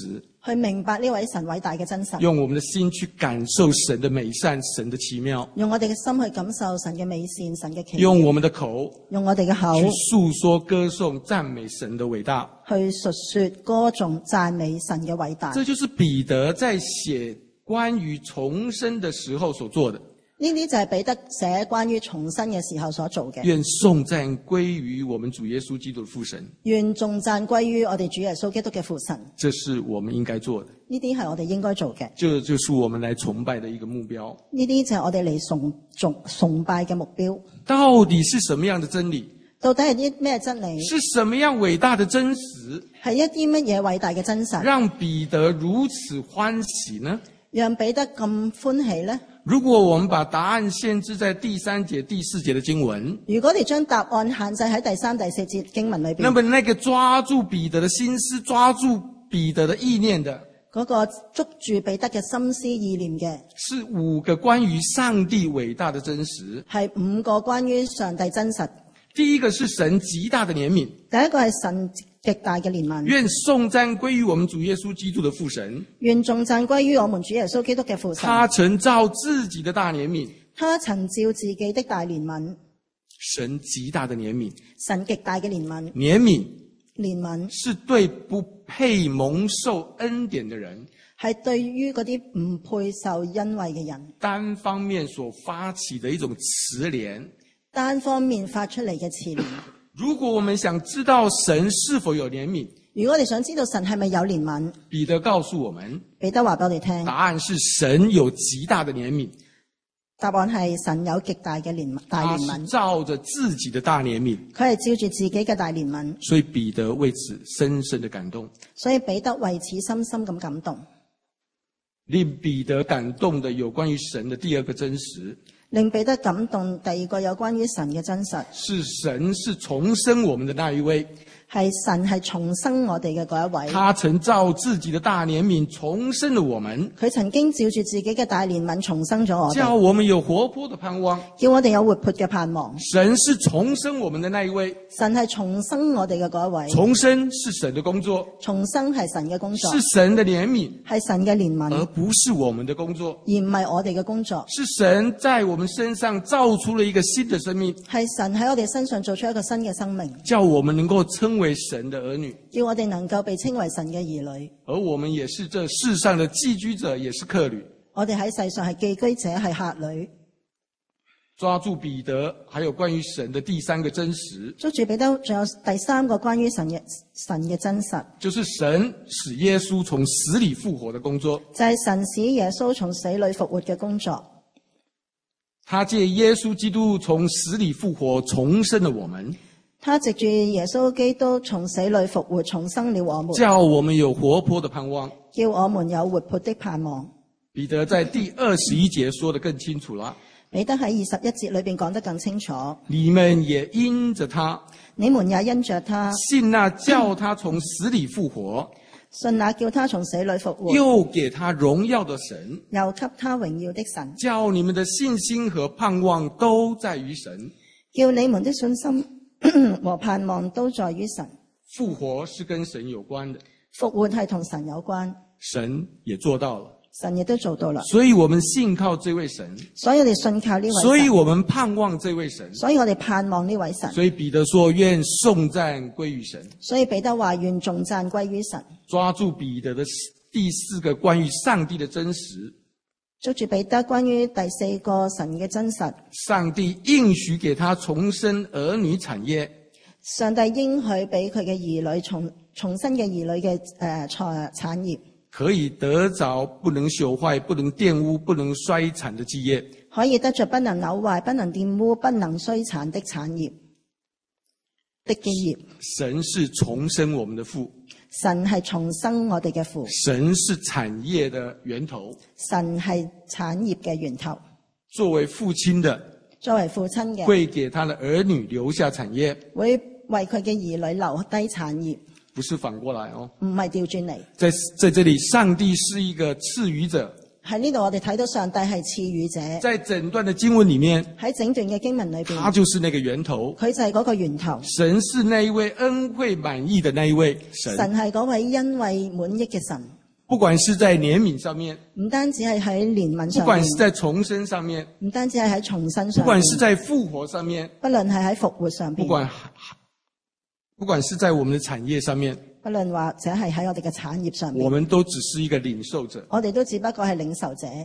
去明白呢位神偉大嘅真實， 用我們的心去感受神的美善、神的奇妙， 用我哋嘅心去感受神嘅美善、神嘅奇妙， 用我們的口用我哋嘅口去訴說、歌頌、讚美神的偉大， 去述說、歌頌、讚美神嘅偉大。 這就是彼得在寫關於重生的時候所做的。 呢啲就係彼得寫關於重生嘅時候所做嘅。 願頌讚歸於我們主耶穌基督的父神。 願頌讚歸於我哋主耶穌基督嘅父神。 這是我們應該做的。 呢啲係我哋應該做嘅。 這就是我們來崇拜的一個目標。 呢啲就係我哋嚟崇崇崇拜嘅目標。 到底是什麼樣的真理？ 到底係啲咩真理？ 是什麼樣偉大的真實？ 係一啲乜嘢偉大嘅真實？ 讓彼得如此歡喜呢？ 讓彼得咁歡喜呢？ 如果我們把答案限制在第三節、第四節的經文， 如果你將答案限制喺第三、第四節經文裏邊， 那麼那個抓住彼得的心思、抓住彼得的意念的， 嗰、那個捉住彼得嘅心思意念嘅， 是五個關於上帝偉大的真實， 係五個關於上帝真實。 第一個是神極大的憐憫， 第一個係神極大嘅憐憫。 願頌讚歸於我們主耶穌基督的父神。 願頌讚歸於我們主耶穌基督嘅父神。 他曾照自己的大憐憫， 他曾照自己的大憐憫。 神極大的憐憫， 神極大嘅憐憫。 憐憫， 憐憫是對不配蒙受恩典的人， 係對於嗰啲唔配受恩惠嘅人， 單方面所發起的一種慈憐。 單方面發出嚟嘅慈憐。 如果我們想知道神是否有憐憫， 如果我哋想知道神係咪有憐憫， 彼得告訴我們， 彼得話俾我哋聽， 答案是神有極大的憐憫。 答案係神有極大嘅憐大憐憫。 他是照着自己的大憐憫， 佢係照住自己嘅大憐憫。 所以彼得為此深深的感動。 所以彼得為此深深咁感動。 令彼得感動的有關於神的第二個真實， 令彼得感動第二個有關於神嘅真實， 是神是重生我們的那一位， 係神係重生我哋嘅嗰一位。 他曾照自己的大憐憫重生了我們， 佢曾經照住自己嘅大憐憫重生咗我哋， 叫我們有活潑的盼望， 叫我哋有活潑嘅盼望。 神是重生我們的那一位， 神係重生我哋嘅嗰一位。 重生是神的工作， 重生係神嘅工作， 是神的憐憫， 係神嘅憐憫， 而不是我們的工作， 而唔係我哋嘅工作。 是神在我們身上造出了一個新的生命， 係神喺我哋身上做出一個新嘅生命， 叫我們能夠稱為神的兒女， 叫我哋能夠被稱為神嘅兒女。 而我們也是這世上的寄居者，也是客旅。 我哋喺世上係寄居者，係客旅。 抓住彼得，還有關於神的第三個真實， 捉住彼得，仲有第三個關於神嘅神嘅真實， 就是神使耶穌從死裏復活的工作， 就係神使耶穌從死裏復活嘅工作。 他借耶穌基督從死裏復活，重生了我們。 他藉住耶穌基督從死裏復活，重生了我們， 叫我們有活潑的盼望， 叫我們有活潑的盼望。 彼得在第二十一節說得更清楚了。 彼得喺二十一節裏邊講得更清楚， 你們也因着他， 你們也因着他， 信那叫他從死裏復活， 信那叫他從死裏復活， 又給他榮耀的神， 又給他榮耀的神， 叫你們的信心和盼望都在於神， 叫你們的信心和盼望都在於神。 復活是跟神有關的， 復活係同神有關， 神也做到了， 神亦都做到啦。 所以我們信靠這位神， 所以我哋信靠呢位神， 所以我們盼望這位神， 所以我哋盼望呢位神。 所以彼得說願頌讚歸於神， 所以彼得話願頌讚歸於神。 抓住彼得的第四個關於上帝的真實， 捉住彼得關於第四個神嘅真實， 上帝應許給他重生兒女產業， 上帝應許俾佢嘅兒女重重生嘅兒女嘅誒財產業， 可以得着不能朽壞、不能玷污、不能衰殘的基業， 可以得着不能朽壞、不能玷污、不能衰殘的產業的基業。 神是重生我們的父， 神係重生我哋嘅父， 神是產業的源頭， 神係產業嘅源頭。 作為父親的， 作為父親嘅， 會給他的兒女留下產業， 會為佢嘅兒女留低產業， 不是反過來哦。 唔係調轉嚟。 在在這裡，上帝是一個賜予者。 喺呢度我哋睇到上帝係賜予者。 在整段的經文裡面， 喺整段嘅經文裏邊， 他就是那個源頭。 佢就係嗰個源頭。 神是那一位恩惠滿溢的那一位神。 神係嗰位恩惠滿溢嘅神。 不管是在憐憫上面， 唔單止係喺憐憫上面， 不管是在重生上面， 唔單止係喺重生上面， 不管是在復活上面， 不論係喺復活上面， 不管不管是在我們的產業上面， 不論或者係喺我哋嘅產業上面， 我們都只是一個領受者。 我哋都只不過係領受者。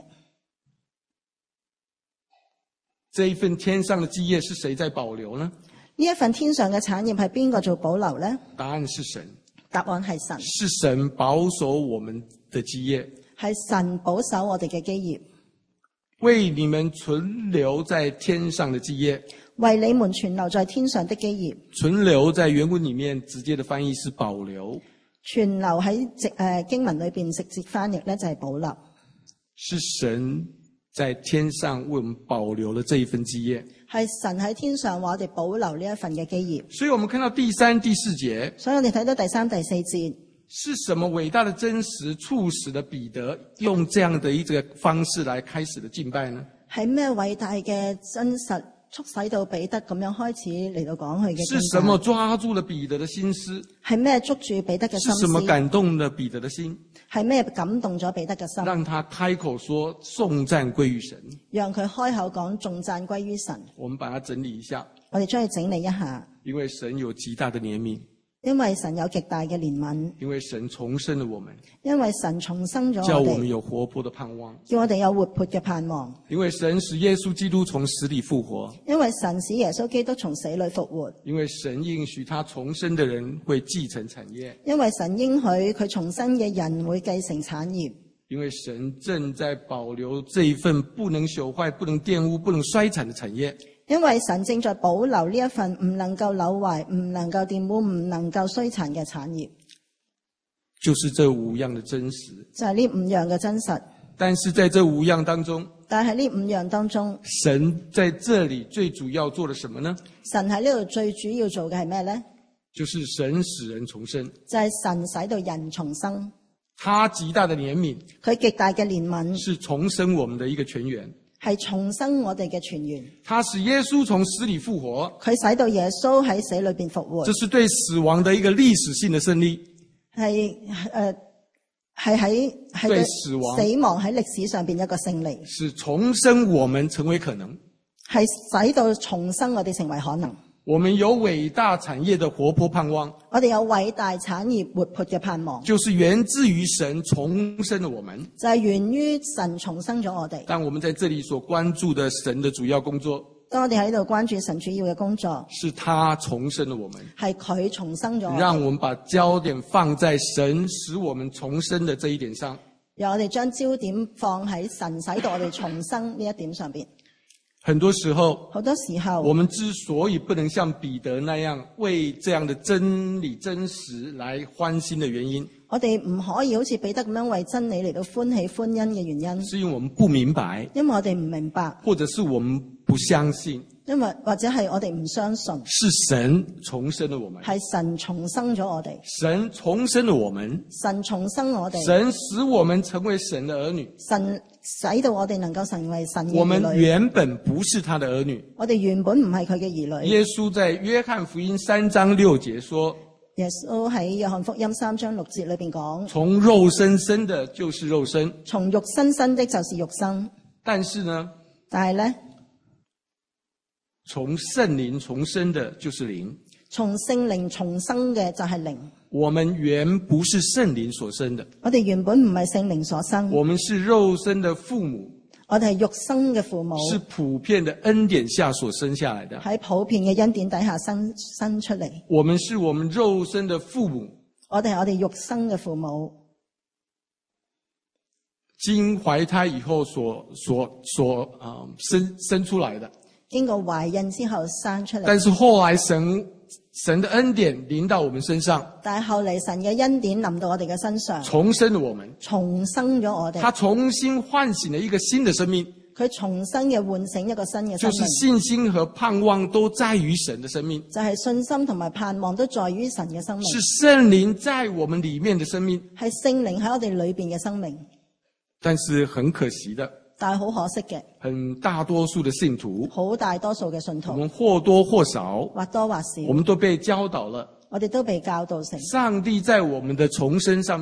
這一份天上的基業是誰在保留呢？ 呢一份天上嘅產業係邊個做保留呢？ 答案是神。 答案係神。 是神保守我們的基業。 係神保守我哋嘅基業。 為你們存留在天上的基業。 為你們存留在天上的基業。 存留在原文裏面直接的翻譯是保留。 存留喺直誒經文裏邊直接翻譯咧就係保留。 是神在天上為我們保留了這一份基業。係神喺天上話我哋保留呢一份嘅基業。 所以我們看到第三、第四節。 所以我哋睇到第三、第四節。 是什麼偉大的真實促使了彼得用這樣的一個方式來開始的敬拜呢？ 係咩偉大嘅真實促使到彼得咁樣開始嚟到講佢嘅敬拜？ 是什麼抓住了彼得的心思？ 係咩捉住彼得嘅心思？ 是什麼感動了彼得的心？ 係咩感動咗彼得嘅心？ 讓他開口說頌讚歸於神。讓佢開口講頌讚歸於神。 我們把它整理一下。 我哋將佢整理一下。 因為神有極大的憐憫。 因為神有極大嘅憐憫， 因為神重生了我們， 因為神重生咗我哋， 叫我們有活潑的盼望， 叫我哋有活潑嘅盼望。 因為神使耶穌基督從死裏復活， 因為神使耶穌基督從死裏復活。 因為神應許他重生的人會繼承產業， 因為神應許佢重生嘅人會繼承產業。 因為神正在保留這一份不能朽壞、不能玷污、不能衰殘的產業。 因為神正在保留呢一份唔能夠朽壞、唔能夠玷污、唔能夠衰殘嘅產業， 就是這五樣的真實。 就係呢五樣嘅真實。 但是在這五樣當中， 但係呢五樣當中， 神在這裡最主要做了什麼呢？ 神喺呢度最主要做嘅係咩呢？ 就是神使人重生。 就係神使到人重生。 他極大的憐憫， 佢極大嘅憐憫， 是重生我們的一個泉源。 係重生我哋嘅泉源。 他使耶穌從死裏復活。 佢使到耶穌喺死裏邊復活。 這是對死亡的一個歷史性的勝利。 係誒係喺係對死亡死亡喺歷史上邊一個勝利。 是重生我們成為可能。 係使到重生我哋成為可能。 我們有偉大產業的活潑盼望。 我哋有偉大產業活潑嘅盼望。 就是源自於神重生了我們。 就係源於神重生咗我哋。 但我們在這裡所關注的神的主要工作， 當我哋喺度關注神主要嘅工作， 是他重生了我們。 係佢重生咗我哋。 讓我們把焦點放在神使我們重生的這一點上。 讓我哋將焦點放喺神使到我哋重生呢一點上邊。 很多時候， 好多時候， 我們之所以不能像彼得那樣為這樣的真理真實來歡欣的原因， 我哋唔可以好似彼得咁樣為真理嚟到歡喜歡欣嘅原因， 是因為我們不明白， 因為我哋唔明白， 或者是我們不相信， 因為或者係我哋唔相信， 是神重生了我們， 係神重生咗我哋， 神重生了我們， 神重生我哋， 神使我們成為神的兒女， 神使到我哋能夠成為神嘅兒女。 我們原本不是他的兒女， 我哋原本唔係佢嘅兒女。 耶穌在約翰福音三章六節說， 耶穌喺約翰福音三章六節裏邊講， 從肉身生的就是肉身， 從肉身生的就是肉身。 但是呢， 但係咧， 從聖靈重生的就是靈， 從聖靈重生嘅就係靈。 我們原不是聖靈所生的， 我哋原本唔係聖靈所生， 我們是肉身的父母， 我哋係肉生嘅父母， 是普遍的恩典下所生下來的， 喺普遍嘅恩典底下生生出嚟。 我們是我們肉身的父母， 我哋係我哋肉生嘅父母， 經懷胎以後所所所啊、呃、生生出來的， 經過懷孕之後生出嚟。 但是後來神神的恩典臨到我們身上， 但係後嚟神嘅恩典臨到我哋嘅身上， 重生了我們， 重生咗我哋。 他重新喚醒了一個新的生命， 佢重新嘅喚醒一個新嘅生命， 就是信心和盼望都在於神的生命， 就係信心同埋盼望都在於神嘅生命， 是聖靈在我們裡面的生命， 係聖靈喺我哋裏邊嘅生命。 但是很可惜的， 但係好可惜嘅， 很大多數的信徒， 好大多數嘅信徒， 我們或多或少， 或多或少， 我們都被教導了， 我哋都被教導成， 上帝在我們的重生上面，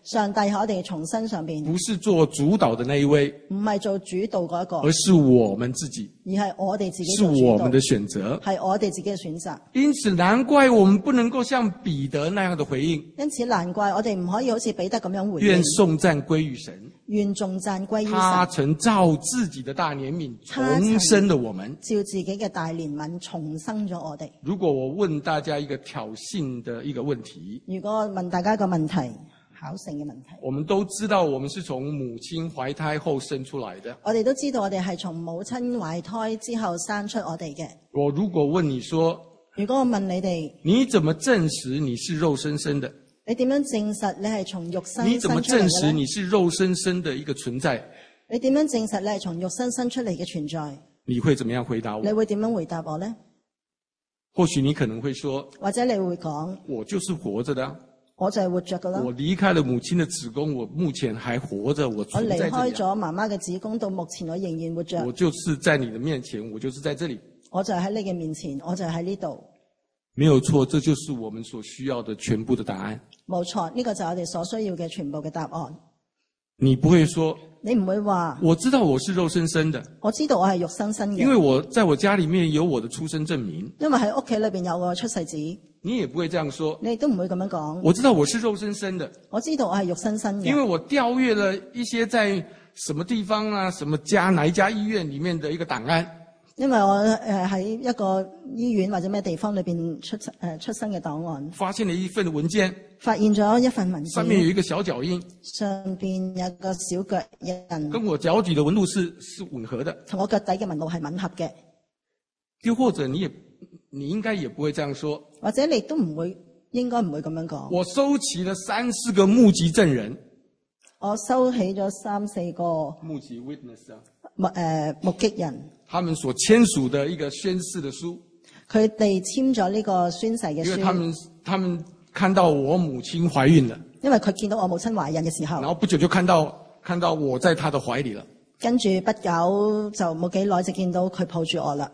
上帝喺我哋重生上邊， 不是做主導的那一位， 唔係做主導嗰一個， 而是我們自己， 而係我哋自己是做主導， 我們的選擇， 係我哋自己嘅選擇。 因此難怪我們不能夠像彼得那樣的回應。 因此難怪我哋唔可以好似彼得咁樣回應。 願頌讚歸於神， 願頌讚歸於神。 他曾照自己的大憐憫重生了我們， 照自己嘅大憐憫重生咗我哋。 如果我問大家一個挑釁的一個問題， 如果我問大家一個問題，考性嘅問題， 我們都知道我們是從母親懷胎後生出來的。 我哋都知道我哋係從母親懷胎之後生出我哋嘅。 我如果問你說， 如果我問你哋， 你怎麼證實你是肉身生的？ 你點樣證實你係從肉身你怎麼證實你你是肉身生的一個存在？ 你點樣證實你係從肉身生出嚟嘅存在？ 你會怎麼樣回答我？ 你會點樣回答我呢？ 或許你可能會說， 或者你會講， 我就是活着的， 我就係活着噶啦。 我離開了母親的子宮，我目前還活着，我存在這裡。 我離開咗媽媽嘅子宮，到目前我仍然活着。 我就是在你的面前，我就是在這裡。 我就喺你嘅面前，我就喺呢度。 沒有錯，這就是我們所需要的全部的答案。 冇錯，呢個就係我哋所需要嘅全部嘅答案。 你不會說， 你唔會話， 我知道我是肉身生的， 我知道我係肉身生嘅， 因為我在我家裡面有我的出生證明。 因為喺屋企裏邊有我嘅出世紙。 你也不會這樣說， 你亦都唔會咁樣講。 我知道我是肉身生的， 我知道我係肉身生嘅， 因為我調閱了一些在什麼地方啊、什麼家哪一家醫院裡面的一個檔案。 因為我誒喺一個醫院或者咩地方裏邊出誒出生嘅檔案， 發現了一份文件， 發現咗一份文件， 上面有一個小腳印， 上邊有個小腳印， 跟我腳底的紋路是是吻合的， 同我腳底嘅紋路係吻合嘅。 又或者你也你應該也不會這樣說， 或者你都唔會應該唔會咁樣講。 我收齊了三四個目擊證人， 我收起咗三四個目擊 witness 啊， 目誒目擊人。 他們所簽署的一個宣誓的書， 佢哋簽咗呢個宣誓嘅書。 因為他們他們看到我母親懷孕了， 因為佢見到我母親懷孕嘅時候， 然後不久就看到看到我在她的懷裡了。 跟住不久就冇幾耐就見到佢抱住我啦。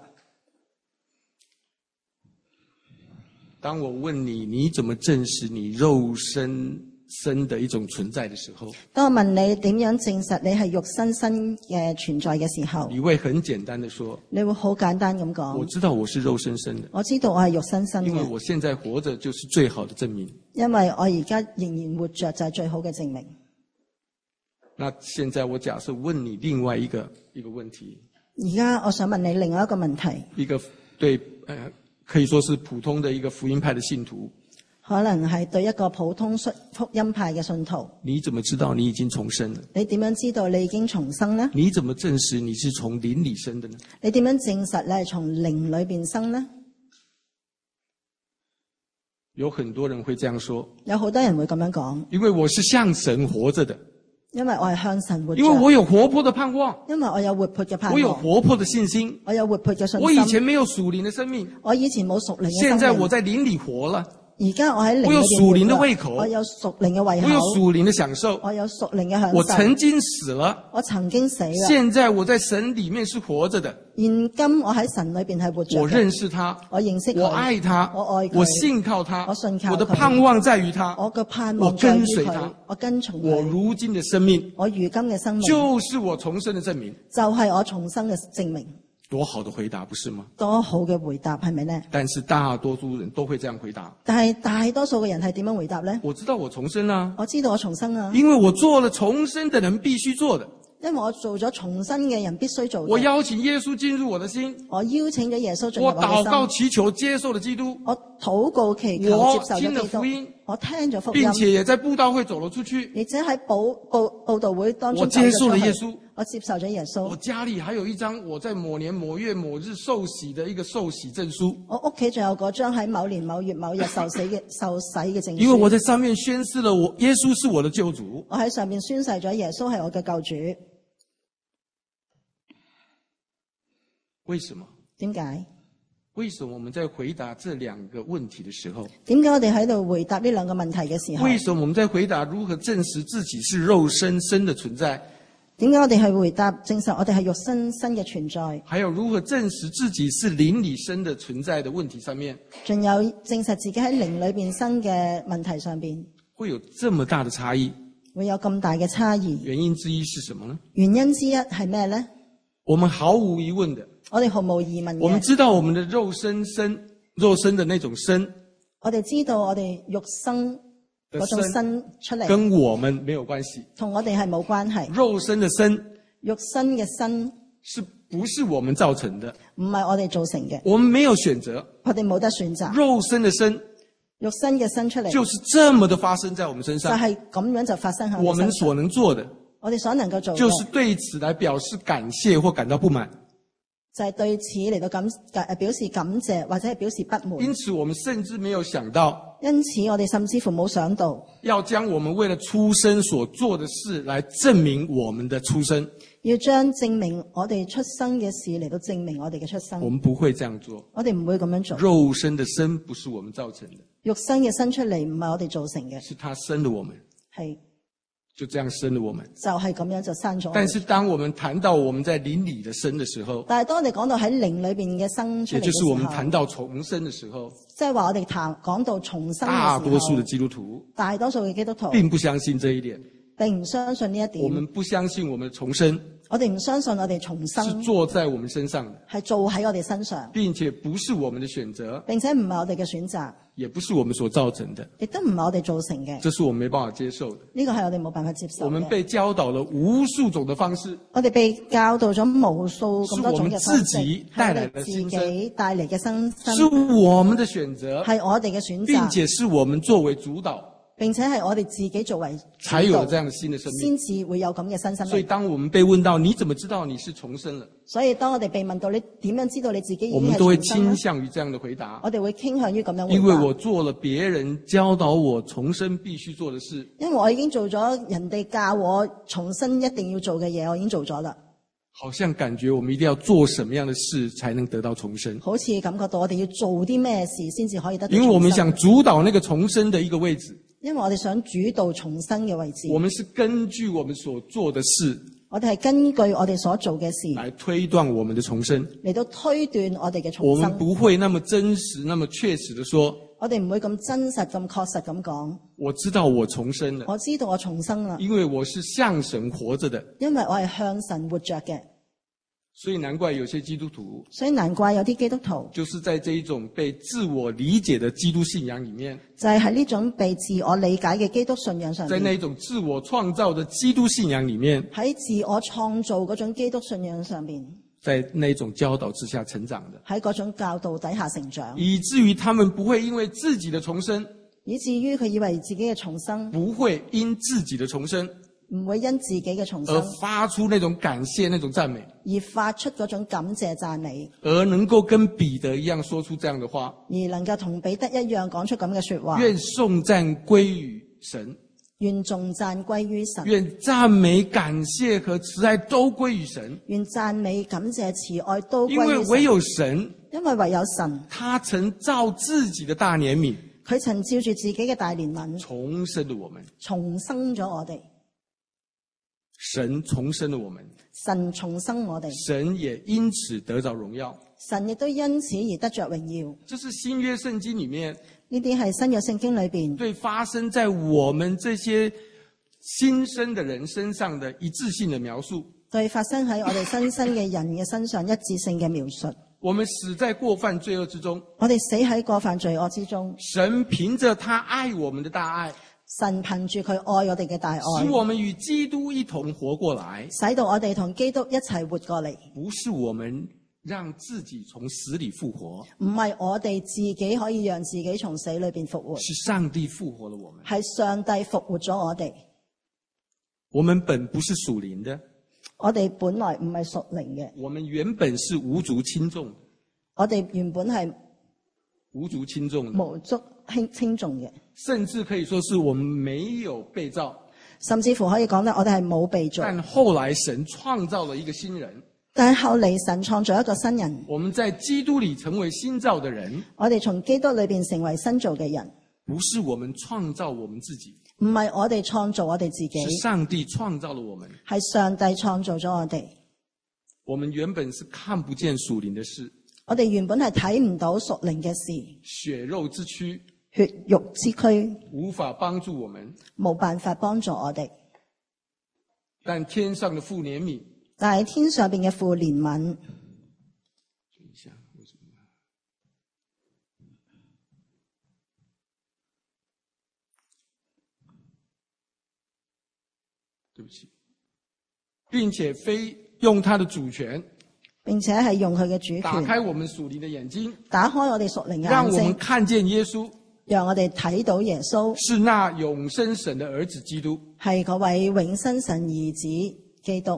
當我問你，你怎麼證實你肉身生的一種存在的時候， 當我問你點樣證實你係肉身生嘅存在嘅時候， 你會很簡單的說， 你會好簡單咁講， 我知道我是肉身生的， 我知道我係肉身生嘅， 因為我現在活着就是最好的證明， 因為我而家仍然活着就係最好嘅證明。 那現在我假設問你另外一個一個問題， 而家我想問你另外一個問題， 一個對呃可以說是普通的一個福音派的信徒， 可能係對一個普通福音派嘅信徒， 你怎麼知道你已經重生了？ 你點樣知道你已經重生呢？ 你怎麼證實你是從靈裡生的呢？ 你點樣證實你係從靈裏邊生呢？ 有很多人會這樣說， 有好多人會咁樣講， 因為我是向神活着的， 因為我係向神活着， 因為我有活潑的盼望， 因為我有活潑嘅盼望， 我有活潑的信心， 我有活潑嘅信心。 我以前沒有屬靈的生命， 我以前冇屬靈嘅生命， 現在我在靈裡活了。 而家我喺靈裡面活了， 我有屬靈的胃口， 我有屬靈嘅胃口， 我有屬靈的享受， 我有屬靈嘅享受。 我曾經死了， 我曾經死了， 現在我在神裡面是活着的。 現今我喺神裏邊係活着嘅。 我認識他， 我認識佢， 我愛他， 我愛佢， 我信靠他， 我信靠佢， 我的盼望在於他， 我嘅盼望在於我跟隨他， 我跟從佢。 我如今的生命， 我如今嘅生命， 就是我重生的證明， 就係我重生嘅證明。 多好的回答，不是嗎？ 多好嘅回答，係咪呢？ 但是大多數人都會這樣回答。 但係大多數嘅人係點樣回答呢？ 我知道我重生啊， 我知道我重生啊， 因為我做了重生的人必須做的。 因為我做咗重生嘅人必須做嘅。 我邀請耶穌進入我的心， 我邀請咗耶穌進入我嘅心。 我禱告祈求接受了基督， 我禱告祈求接受咗基督。我聽了福音，我聽咗福音， 並且也在佈道會走了出去， 而且喺佈佈佈道會當中我接受了耶穌， 我接受咗耶穌。 我家裡還有一張我在某年某月某日受洗的一個受洗證書。 我屋企仲有嗰張喺某年某月某日受死嘅受洗嘅證書。 因為我在上面宣示了我耶穌是我的救主。 我喺上面宣誓咗耶穌係我嘅救主。 為什麼？ 點解？ 為什麼我們在回答這兩個問題的時候， 點解我哋喺度回答呢兩個問題嘅時候？ 為什麼我們在回答如何證實自己是肉身生的存在？ 點解我哋係回答證實我哋係肉身生嘅存在？ 還有如何證實自己是靈裡生的存在的問題上面， 仲有證實自己喺靈裏邊生嘅問題上邊， 會有這麼大的差異？ 會有咁大嘅差異？ 原因之一是什麼呢？ 原因之一係咩呢？ 我們毫無疑問的， 我哋毫無疑問嘅。 我們知道我們的肉身身肉身的那種身， 我哋知道我哋肉身嗰種身出嚟， 跟我們沒有關係， 同我哋係冇關係。 肉身的身， 肉身嘅身是不是我們造成的？ 唔係我哋造成嘅， 我們沒有選擇， 我哋冇得選擇。 肉身的身， 肉身嘅身出嚟， 就是這麼的發生在我們身上， 就係咁樣就發生喺我們所能做的， 我哋所能夠做嘅， 就是對此來表示感謝或感到不滿。 就係對此嚟到感誒表示感謝或者係表示不滿。 因此，我們甚至沒有想到， 因此我哋甚至乎冇想到， 要將我們為了出生所做的事來證明我們的出生。 要將證明我哋出生嘅事嚟到證明我哋嘅出生。 我們不會這樣做， 我哋唔會咁樣做。 肉身的生不是我們造成的， 肉身嘅生出嚟唔係我哋造成嘅， 是他生了我們， 係就這樣生了我們， 就係咁樣就生咗。 但是當我們談到我們在靈裏的生的時候， 但係當我哋講到喺靈裏邊嘅生出嚟嘅時候， 也就是我們談到重生的時候， 即係話我哋談講到重生嘅時候， 大多數的基督徒， 大多數嘅基督徒並不相信這一點， 並唔相信呢一點。 我們不相信我們的重生， 我哋唔相信我哋重生是做在我們身上的， 係做喺我哋身上， 並且不是我們的選擇， 並且唔係我哋嘅選擇， 也不是我們所造成的， 亦都唔係我哋造成嘅。 這是我們沒辦法接受的。 呢個係我哋冇辦法接受嘅。 我們被教導了無數種的方式， 我哋被教導咗無數咁多種嘅方式， 是我們自己帶來的自己帶嚟嘅新生， 是我們的選擇， 係我哋嘅選擇， 並且是我們作為主導， 並且係我哋自己作為主導， 才有了這樣的新的生命， 先至會有咁嘅新生命。 所以當我們被問到你怎麼知道你是重生了， 所以當我哋被問到你點樣知道你自己已經係重生了， 我們都會傾向於這樣的回答。 我哋會傾向於咁樣回答， 因為我做了別人教導我重生必須做的事， 因為我已經做咗人哋教我重生一定要做嘅嘢，我已經做咗啦。 好像感覺我們一定要做什麼樣的事才能得到重生， 好似感覺到我哋要做啲咩事先至可以得到重生。 因為我們想主導那個重生的一個位置， 因為我哋想主導重生嘅位置。 我們是根據我們所做的事， 我哋係根據我哋所做嘅事來推斷我們的重生， 嚟到推斷我哋嘅重生。 我們不會那麼真實、那麼確實的說， 我哋唔會咁真實、咁確實咁講。 我知道我重生了， 我知道我重生啦， 因為我是向神活着的， 因為我係向神活着嘅。 所以難怪有些基督徒， 所以難怪有啲基督徒就是在這一種被自我理解的基督信仰裏面， 就係喺呢種被自我理解嘅基督信仰上面， 在那種自我創造的基督信仰裏面， 喺自我創造嗰種基督信仰上面， 在那種教導之下成長的， 喺嗰種教導底下成長， 以至於他們不會因為自己的重生， 以至於佢以為自己嘅重生， 不會因自己的重生， 唔會因自己嘅重生而發出那種感謝、那種讚美， 而發出嗰種感謝讚美， 而能夠跟彼得一樣說出這樣的話， 而能夠同彼得一樣講出咁嘅說話。 願頌讚歸於神， 願頌讚歸於神， 願讚美、感謝和慈愛都歸於神。 願讚美、感謝、慈愛都歸於神。 因為唯有神， 因為唯有神， 他曾照自己的大憐憫， 佢曾照住自己嘅大憐憫， 重生了我們， 重生咗我哋。 神重生了我們， 神重生我哋， 神也因此得着榮耀， 神亦都因此而得着榮耀。 這是新約聖經裏面， 呢啲係新約聖經裏邊對發生在我們這些新生的人身上的一致性的描述， 對發生喺我哋新生嘅人嘅身上一致性嘅描述。 我們死在過犯罪惡之中， 我哋死喺過犯罪惡之中， 神憑着他愛我們的大愛， 神憑住佢愛我哋嘅大愛， 使我們與基督一同活過來， 使到我哋同基督一齊活過嚟。 不是我們讓自己從死裏復活， 唔係我哋自己可以讓自己從死裏邊復活， 是上帝復活了我們， 係上帝復活咗我哋。 我們本不是屬靈的， 我哋本來唔係屬靈嘅， 我們原本是無足輕重的， 我哋原本係無足輕重的， 無足輕輕重嘅， 甚至可以說是我們沒有被造， 甚至乎可以講得我哋係冇被造。 但後來神創造了一個新人， 但係後嚟神創造一個新人， 我們在基督裏成為新造的人， 我哋從基督裏邊成為新造嘅人， 不是我們創造我們自己， 唔係我哋創造我哋自己， 是上帝創造了我們， 係上帝創造咗我哋。 我們原本是看不見屬靈的事， 我哋原本係睇唔到屬靈嘅事， 血肉之軀， 血肉之軀， 無法幫助我們， 冇辦法幫助我哋。 但天上的父怜悯。 但係天上邊嘅父憐憫。 對不起，並且非用他的主權， 並且係用佢嘅主權打開我們屬靈的眼睛， 打開我哋屬靈嘅眼睛， 讓我們看見耶穌， 讓我哋睇到耶穌是那永生神的兒子基督， 係嗰位永生神兒子基督。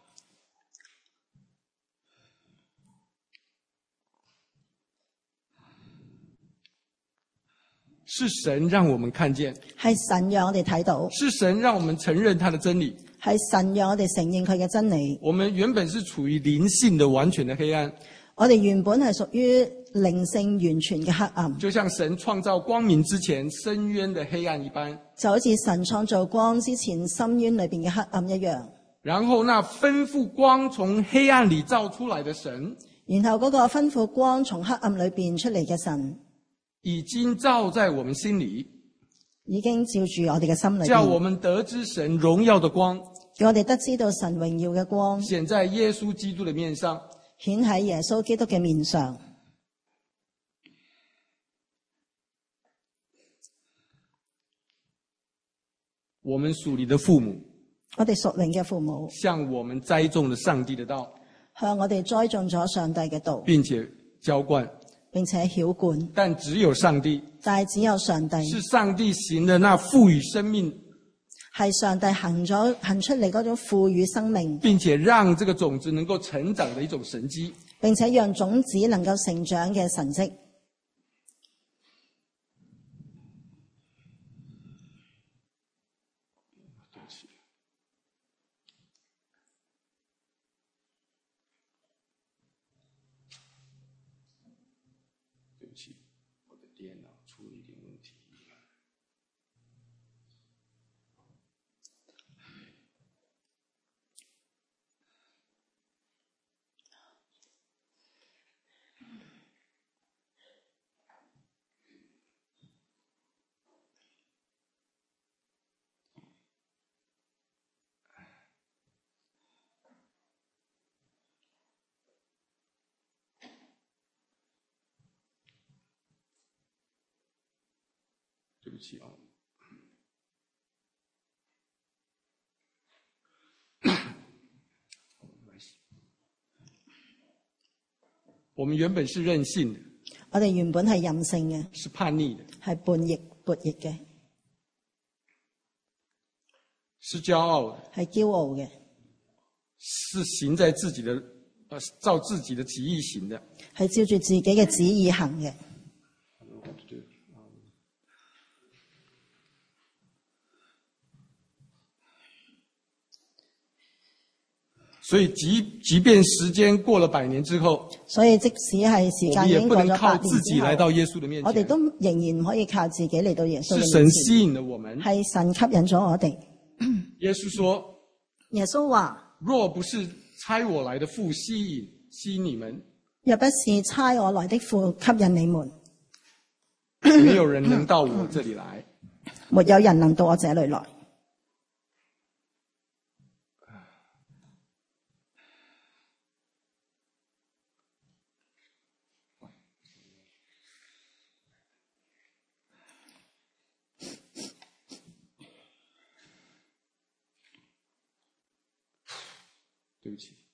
是神讓我們看見， 係神讓我哋睇到， 是神讓我們承認他的真理， 係神讓我哋承認佢嘅真理。 我們原本是處於靈性的完全的黑暗， 我哋原本係屬於靈性完全嘅黑暗， 就像神創造光明之前深淵的黑暗一般， 就好似神創造光之前深淵裏邊嘅黑暗一樣。 然後那吩咐光從黑暗裏照出來的神， 然後嗰個吩咐光從黑暗裏邊出嚟嘅神， 已經照在我們心裏， 已經照住我哋嘅心裏邊， 叫我們得知神榮耀的光， 叫我哋得知到神榮耀嘅光顯在耶穌基督的面上， 顯喺耶穌基督嘅面上。 我們屬靈的父母， 我哋屬靈嘅父母， 向我們栽種了上帝的道， 向我哋栽種咗上帝嘅道， 並且澆灌， 並且曉灌。 但只有上帝， 但係只有上帝， 是上帝行的那賦予生命， 係上帝行咗行出嚟嗰種賦予生命， 並且讓這個種子能夠成長的一種神蹟， 並且讓種子能夠成長嘅神蹟。 對不起，我的電腦出了一點問題。對不起啊，我們原本是任性的， 我哋原本係任性嘅， 是叛逆的， 係叛逆叛逆嘅， 是驕傲的， 係驕傲嘅， 是行在自己的，呃，照自己的旨意行的， 係照住自己嘅旨意行嘅。 所以即即便時間過了百年之後， 所以即使係時間已經過咗百年之後，我們也不能靠自己來到耶穌的面前， 我哋都仍然唔可以靠自己嚟到耶穌嘅面前。 是神吸引了我們， 係神吸引咗我哋。 耶穌說： 耶穌話： 若不是差我來的父吸引吸引你們， 若不是差我來的父吸引你們， 沒有人能到我這裏來。 沒有人能到我這裏來。 對不起，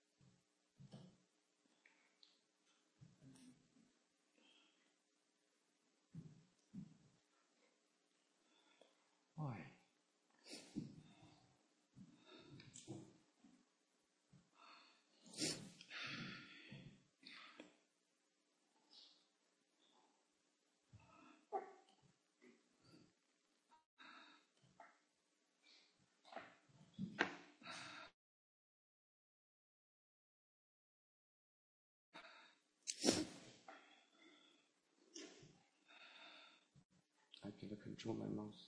哎，I can control my mouse.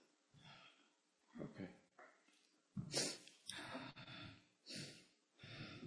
Okay.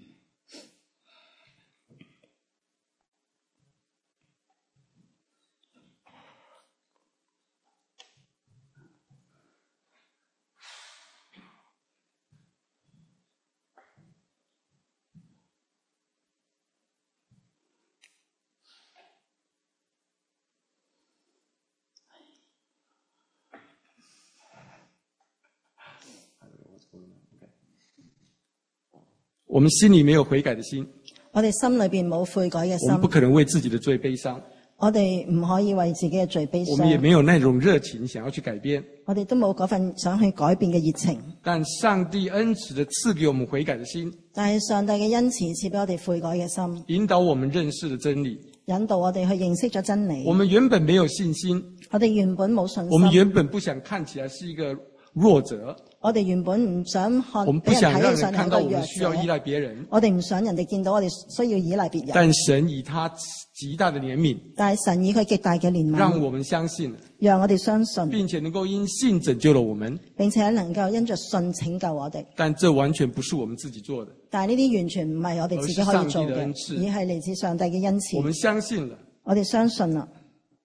我們心裏沒有悔改的心， 我哋心裏邊冇悔改嘅心， 我們不可能為自己的罪悲傷。 我哋唔可以為自己嘅罪悲傷。 我們也沒有那種熱情想要去改變。 我哋都冇嗰份想去改變嘅熱情。 但上帝恩慈的賜給我們悔改的心， 但係上帝嘅恩慈賜俾我哋悔改嘅心， 引導我們認識了真理， 引導我哋去認識咗真理。 我們原本沒有信心， 我哋原本冇信心， 我們原本不想看起來是一個弱者， 我哋原本唔想看， 我們不想讓人俾人睇起上嚟看到我係個弱們需要依賴別人。 我哋唔想人哋見到我哋需要依賴別人。 但神以他極大的憐憫， 但係神以佢極大嘅憐憫， 讓我們相信， 讓我哋相信， 並且能夠因信拯救了我們， 並且能夠因着信拯救我哋。 但這完全不是我們自己做的， 但係呢啲完全唔係我哋自己可以做嘅，而係嚟自上帝嘅恩賜。 我們相信了， 我哋相信啦，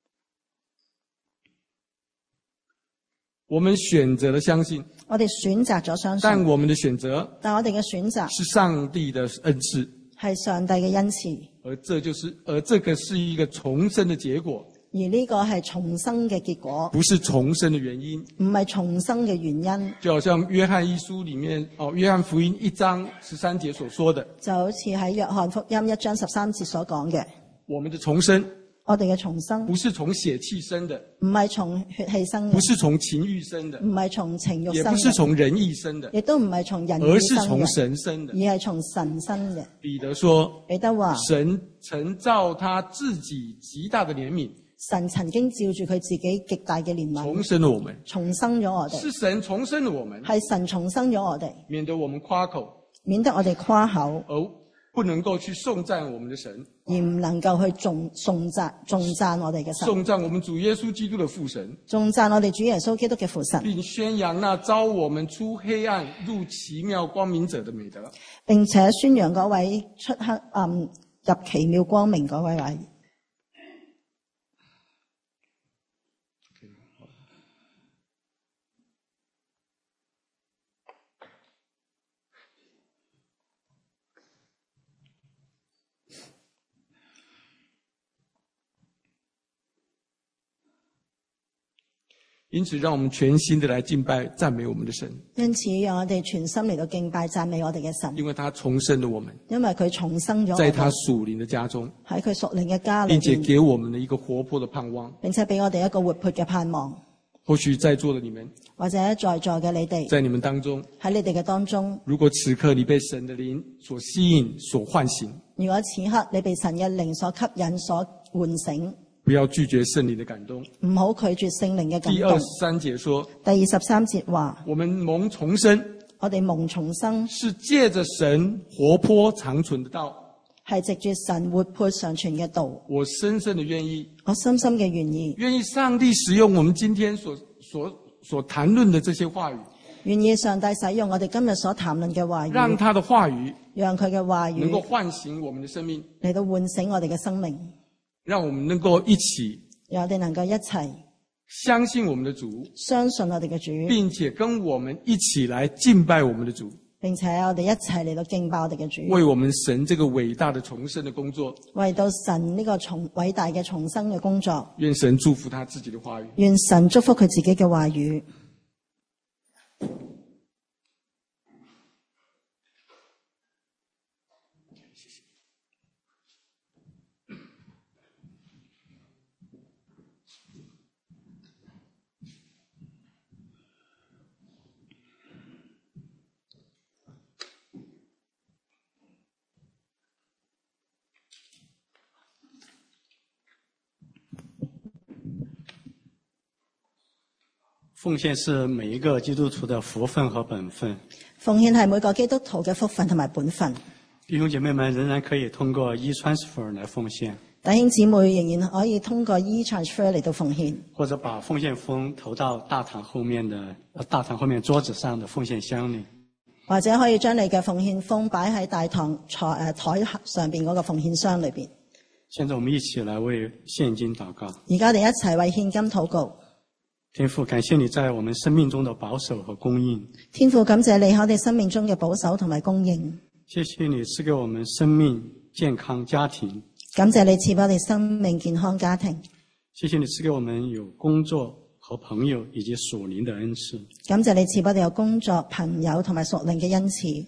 我們選擇了相信， 我哋選擇咗相信， 但我們的選擇， 但我哋嘅選擇是上帝的恩賜， 係上帝嘅恩賜， 而這就是，而這個是一個重生的結果， 而呢個係重生嘅結果， 不是重生的原因， 唔係重生嘅原因。 就好像約翰一書裡面，哦，約翰福音一章十三節所說的， 就好似喺約翰福音一章十三節所講嘅， 我們的重生， 我哋嘅重生不是從血氣生的， 唔係從血氣生嘅， 不是從情慾生的， 唔係從情慾也生嘅， 不是從人意生的， 亦都唔係從人而意生嘅， 是從神生的， 而係從神生嘅。 彼得說， 彼得話， 神曾照他自己極大的憐憫， 神曾經照住佢自己極大嘅憐憫， 重生了我們， 重生咗我哋， 是神重生了我們， 係神重生咗我哋， 免得我們誇口， 免得我哋誇口， 而不能夠去頌讚我們的神， 而唔能夠去頌頌讚頌讚我哋嘅神， 頌讚我們主耶穌基督的父神， 頌讚我哋主耶穌基督嘅父神， 並宣揚那召我們出黑暗入奇妙光明者的美德， 並且宣揚嗰位出黑暗入奇妙光明嗰位位。 因此，讓我們全心的來敬拜、讚美我們的神。 因此，讓我哋全心嚟到敬拜、讚美我哋嘅神。 因為他重生了我們， 因為佢重生咗我哋， 在他屬靈的家中， 喺佢屬靈嘅家裏， 並且給我們的一個活潑的盼望， 並且俾我哋一個活潑嘅盼望。 或許在座的你們， 或者在座嘅你哋， 在你們當中， 喺你哋嘅當中， 如果此刻你被神的靈所吸引、所喚醒， 如果此刻你被神嘅靈所吸引、所喚醒， 不要拒絕聖靈的感動， 唔好拒絕聖靈嘅感動。 第二十三節說， 第二十三節話， 我們蒙重生， 我哋蒙重生， 是借着神活潑長存的道， 係藉住神活潑常存嘅道。 我深深的願意， 我深深嘅願意， 願意上帝使用我們今天所所所談論的這些話語， 願意上帝使用我哋今日所談論嘅話語， 讓他的話語， 讓佢嘅話語能夠喚醒我們的生命， 嚟到喚醒我哋嘅生命， 讓我們能夠一起， 讓我哋能夠一齊相信我們的主， 相信我哋嘅主， 並且跟我們一起來敬拜我們的主， 並且我哋一齊嚟到敬拜我哋嘅主， 為我們神這個偉大的重生的工作， 為到神呢個重偉大嘅重生嘅工作， 願神祝福他自己的話語， 願神祝福佢自己嘅話語。 奉獻是每一個基督徒的福分和本分。 奉獻係每個基督徒嘅福分同埋本分。 弟兄姐妹們仍然可以通過 e-transfer 來奉獻。 弟兄姊妹仍然可以通過 e-transfer 嚟到奉獻， 或者把奉獻封投到大堂後面的大堂後面桌子上的奉獻箱裏， 或者可以將你嘅奉獻封擺喺大堂台誒台上邊嗰個奉獻箱裏邊。 現在我們一起來為獻金禱告。 而家我哋一齊為獻金禱告。 天父，感謝你在我們生命中的保守和供應。 天父，感謝你喺我哋生命中嘅保守同埋供應。 謝謝你賜給我們生命、健康、家庭。 感謝你賜俾我哋生命、健康、家庭。 謝謝你賜給我們有工作和朋友以及屬靈的恩賜。 感謝你賜俾我哋有工作、朋友同埋屬靈嘅恩賜。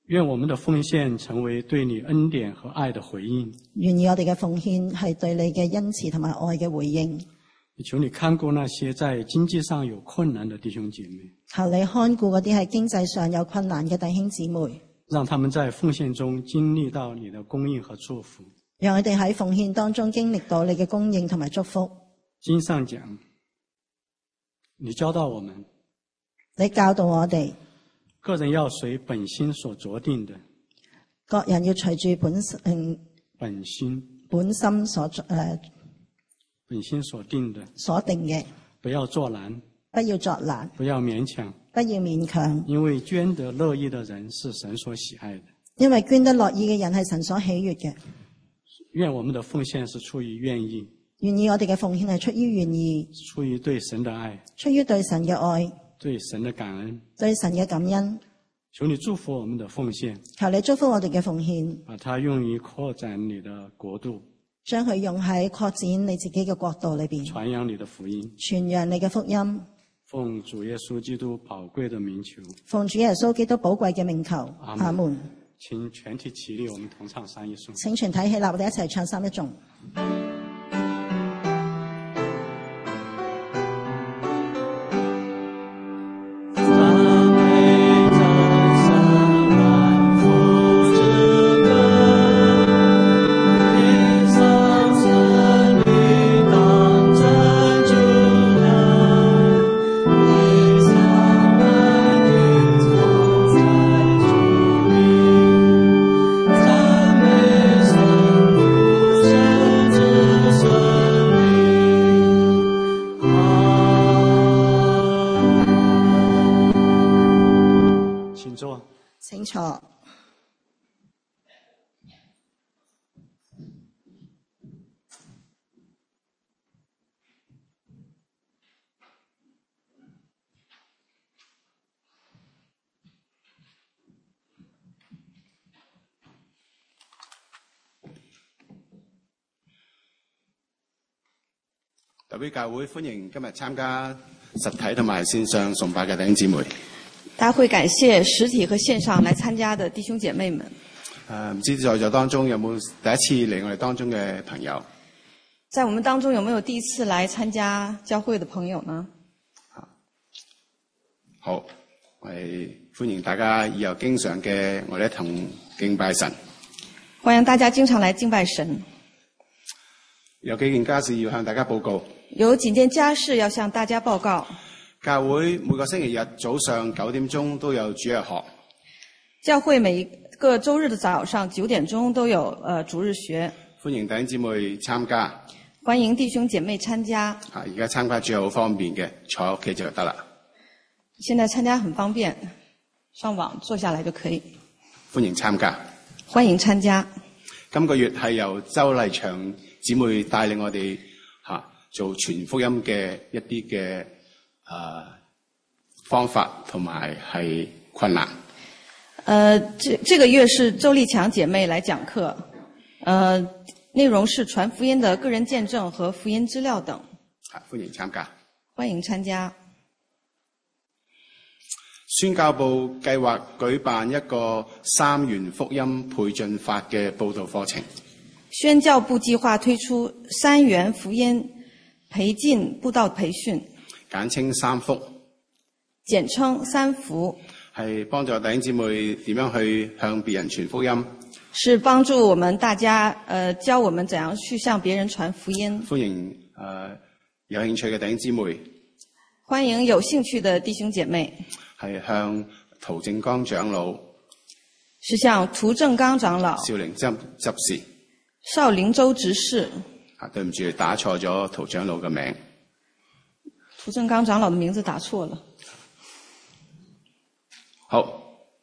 愿我們的奉獻成為對你恩典和愛的回應。 願意我哋嘅奉獻係對你嘅恩慈同埋愛嘅回應。 求你看顧那些在經濟上有困難的弟兄姐妹。 求你看顧嗰啲喺經濟上有困難嘅弟兄姊妹。 讓他們在奉獻中經歷到你的供應和祝福。 讓佢哋喺奉獻當中經歷到你嘅供應同埋祝福。 經上講，你教導我們， 你教導我哋， 個人要隨本心所酌定的。 各人要隨住本嗯本心本心所誒、呃、 本心所定的所定嘅， 不要作難， 不要作難， 不要勉強， 不要勉強。 因為捐得樂意的人是神所喜愛的。 因為捐得樂意嘅人係神所喜悅嘅。 願我們的奉獻是出於願意。 願意我哋嘅奉獻係出於願意， 出於對神的愛， 出於對神嘅愛， 對神的感恩， 對神嘅感恩。 求你祝福我們的奉獻， 求你祝福我哋嘅奉獻， 把它用於擴展你的國度， 將佢用喺擴展你自己嘅國度裏邊， 傳揚你的福音， 傳揚你嘅福音。 奉主耶穌基督寶貴的名求， 奉主耶穌基督寶貴嘅名求， 阿們。 阿門。 請全體起立，我們同唱三一頌。 請全體起立，我哋一齊唱三一頌。請坐。 代表教會歡迎今日參加實體同埋線上崇拜嘅弟兄姊妹。 大會感謝實體和線上來參加的弟兄姐妹們。 誒，唔知在座當中有冇第一次嚟我哋當中嘅朋友？ 在我們當中有沒有第一次來參加教會的朋友呢？ 好，我哋歡迎大家以後經常嘅我哋一同敬拜神。 歡迎大家經常來敬拜神。 有幾件家事要向大家報告。 有幾件家事要向大家報告。 教會每個星期日早上九點鐘都有主日學。 教會每個週日的早上九點鐘都有呃主日學。 歡迎弟兄姊妹參加。 歡迎弟兄姐妹參加。 啊，而家參加主要好方便嘅，坐喺屋企就得啦。 現在參加很方便，上網坐下來就可以。 歡迎參加。 歡迎參加。 今個月係由周麗祥姊妹帶領我哋嚇、啊、做傳福音嘅一啲嘅誒方法同埋係困難。 呃，這這個月是周麗強姐妹來講課，呃，內容是傳福音的個人見證和福音資料等。 啊，歡迎參加。 歡迎參加。 宣教部計劃舉辦一個三元福音倍進法嘅報道課程。 宣教部計劃推出三元福音培進佈道培訓， 簡稱三福， 簡稱三福， 係幫助弟兄姊妹點樣去向別人傳福音， 是幫助我們大家，呃，教我們怎樣去向別人傳福音。 歡迎誒、呃、有興趣嘅弟兄姊妹， 歡迎有興趣的弟兄姐妹， 係向涂正剛長老， 是向涂正剛長老， 少陵執執事。 少陵州執事。 啊，對唔住，打錯咗涂長老嘅名。 涂正剛長老的名字打錯了。 好，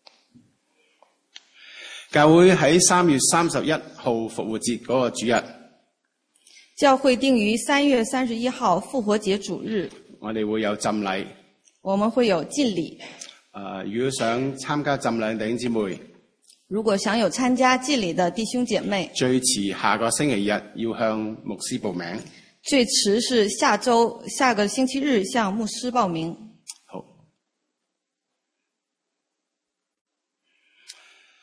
教會喺三月三十一號復活節嗰個主日， 教會定於三月三十一號復活節主日， 我哋會有浸禮。 我們會有浸禮。 呃，如果想參加浸禮嘅弟兄姊妹， 如果想有參加祭禮的弟兄姐妹， 最遲下個星期日要向牧師報名。 最遲是下周下個星期日向牧師報名。 好。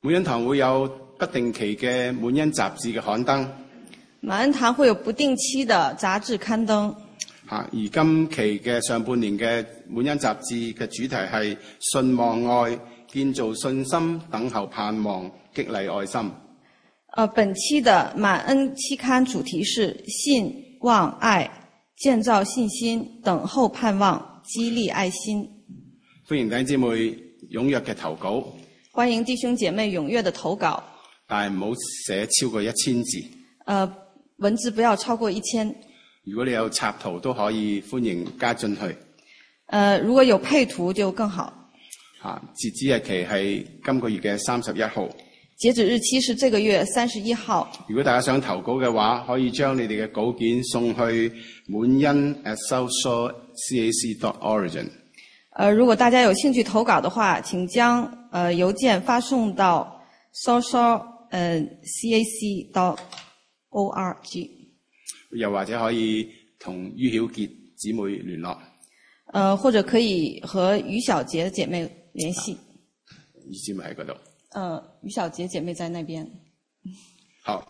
滿恩堂會有不定期嘅滿恩雜誌嘅刊登。 滿恩堂會有不定期的雜誌刊登。 而今期嘅上半年嘅滿恩雜誌嘅主題係信望愛，建造信心，等候盼望，激勵愛心。 呃，本期的滿恩期刊主題是信望愛，建造信心，等候盼望，激勵愛心。 歡迎弟兄姊妹踴躍嘅投稿。 歡迎弟兄姐妹踴躍的投稿。 但係唔好寫超過一千字。 呃，文字不要超過一千。 如果你有插圖都可以歡迎加進去。 呃，如果有配圖就更好。 啊，截止日期係今個月嘅三十一號。 截止日期是這個月三十一號。 如果大家想投稿嘅話，可以將你哋嘅稿件送去滿恩 at southshore cac dot origin。 呃，如果大家有興趣投稿的話，請將呃郵件發送到 southshore 呃 cac dot org。 又或者可以同于曉傑姊妹聯絡。 呃，或者可以和于小杰姐妹聯繫。 于姊妹喺嗰度。 呃，于小杰姐妹在那邊。 好。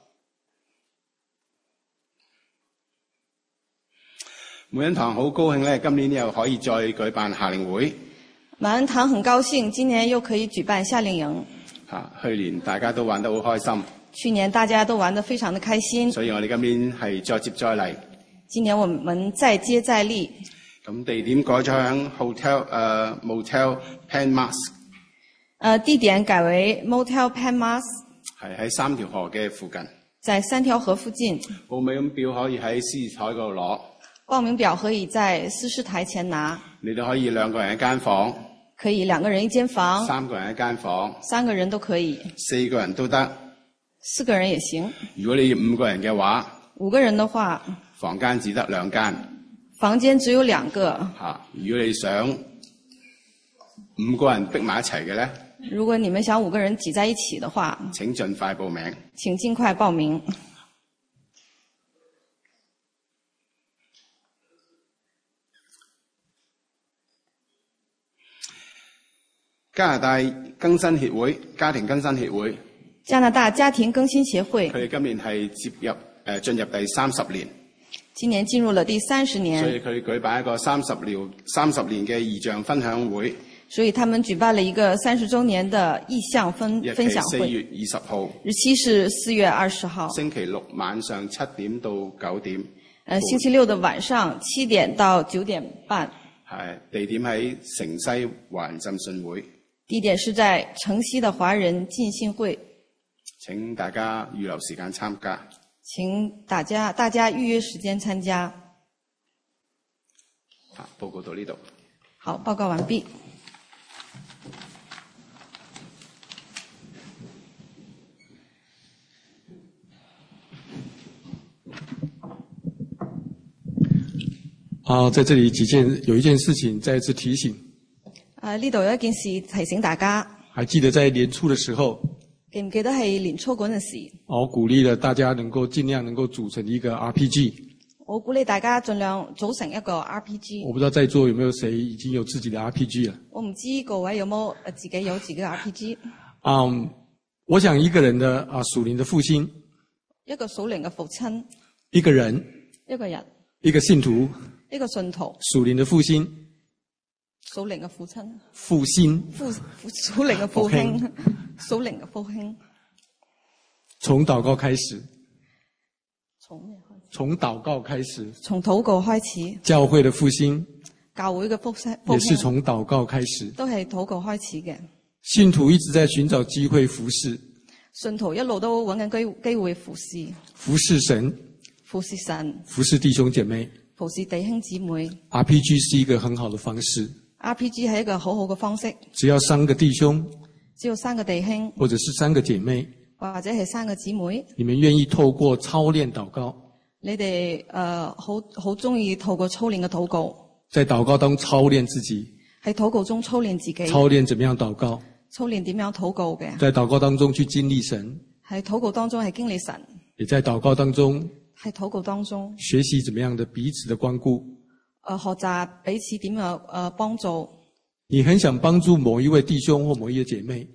滿恩堂好高興咧，今年又可以再舉辦夏令會。 滿恩堂很高興，今年又可以舉辦夏令營。 嚇，去年大家都玩得好開心。 去年大家都玩得非常的開心。 所以我哋今年係再接再厲。 今年我們再接再厲。 咁地點改咗喺 hotel 誒、uh, motel Penmas。 呃，地點改為 motel Penmas。 係喺三條河嘅附近。 在三條河附近。 報名表可以喺司事台嗰度攞。 報名表可以在司事台前拿。 你哋可以兩個人一間房。 可以兩個人一間房。 三個人一間房。 三個人都可以。 四個人都得。 四個人也行。 如果你要五個人嘅話， 五個人的話， 房間只得兩間。 房間只有兩個。 嚇！如果你想五個人逼埋一齊嘅咧， 如果你們想五個人擠在一起的話， 請盡快報名。 請盡快報名。 加拿大更新協會、家庭更新協會。 加拿大家庭更新協會， 佢哋今年係接入誒、呃、進入第三十年。 今年進入了第三十年。 所以佢哋舉辦一個三十年三十年嘅異象分享會。 所以他們舉辦了一個三十週年的異象分分享會。 日期四月二十號。 日期是四月二十號。 星期六晚上七點到九點。 呃，星期六的晚上七點到九點半。 係地點喺城西華人浸信會。 地點是在城西的華人浸信會。 請大家預留時間參加。 請大家大家預約時間參加。 啊，報告到呢度。 好，報告完畢。 啊，在這裡幾件有一件事情再次提醒。 啊，呢度有一件事提醒大家。 還記得在年初的時候。 記唔記得係年初嗰陣時？ 我鼓勵了大家能夠盡量能夠組成一個 R P G。 我鼓勵大家盡量組成一個 R P G。 我不知道在座有沒有誰已經有自己的 R P G 了。 我唔知各位有冇自己有自己嘅 R P G。 嗯，我想一個人的啊屬靈的父親。 一個屬靈嘅父親。 一個人。 一個人。 一個信徒。 一個信徒。 屬靈的父親。 屬靈嘅父親。 父親。 父屬靈嘅父兄。屬靈嘅父兄。 從禱告開始。 從咩開始？ 從禱告開始。 從禱告開始。 教會的復興。 教會嘅復興。 也是從禱告開始。 都係禱告開始嘅。 信徒一直在尋找機會服侍。 信徒一路都揾緊機機會服侍。 服侍神。 服侍神。 服侍弟兄姐妹。 服侍弟兄姊妹。 R P G 是一個很好的方式。 R P G 係一個好好嘅方式。 只要三個弟兄。 只要三個弟兄。 或者是三個姐妹。 或者係三個姊妹。 你們願意透過操練禱告。 你哋誒好好中意透過操練嘅禱告。 在禱告當中操練自己。 喺禱告中操練自己。 操練怎麼樣禱告。 操練點樣禱告嘅。 在禱告當中去經歷神。 喺禱告當中係經歷神。 也在禱告當中。 喺禱告當中。 學習怎麼樣的彼此的關顧。 誒，學習彼此點樣誒幫助。 你很想幫助某一位弟兄或某一位姐妹。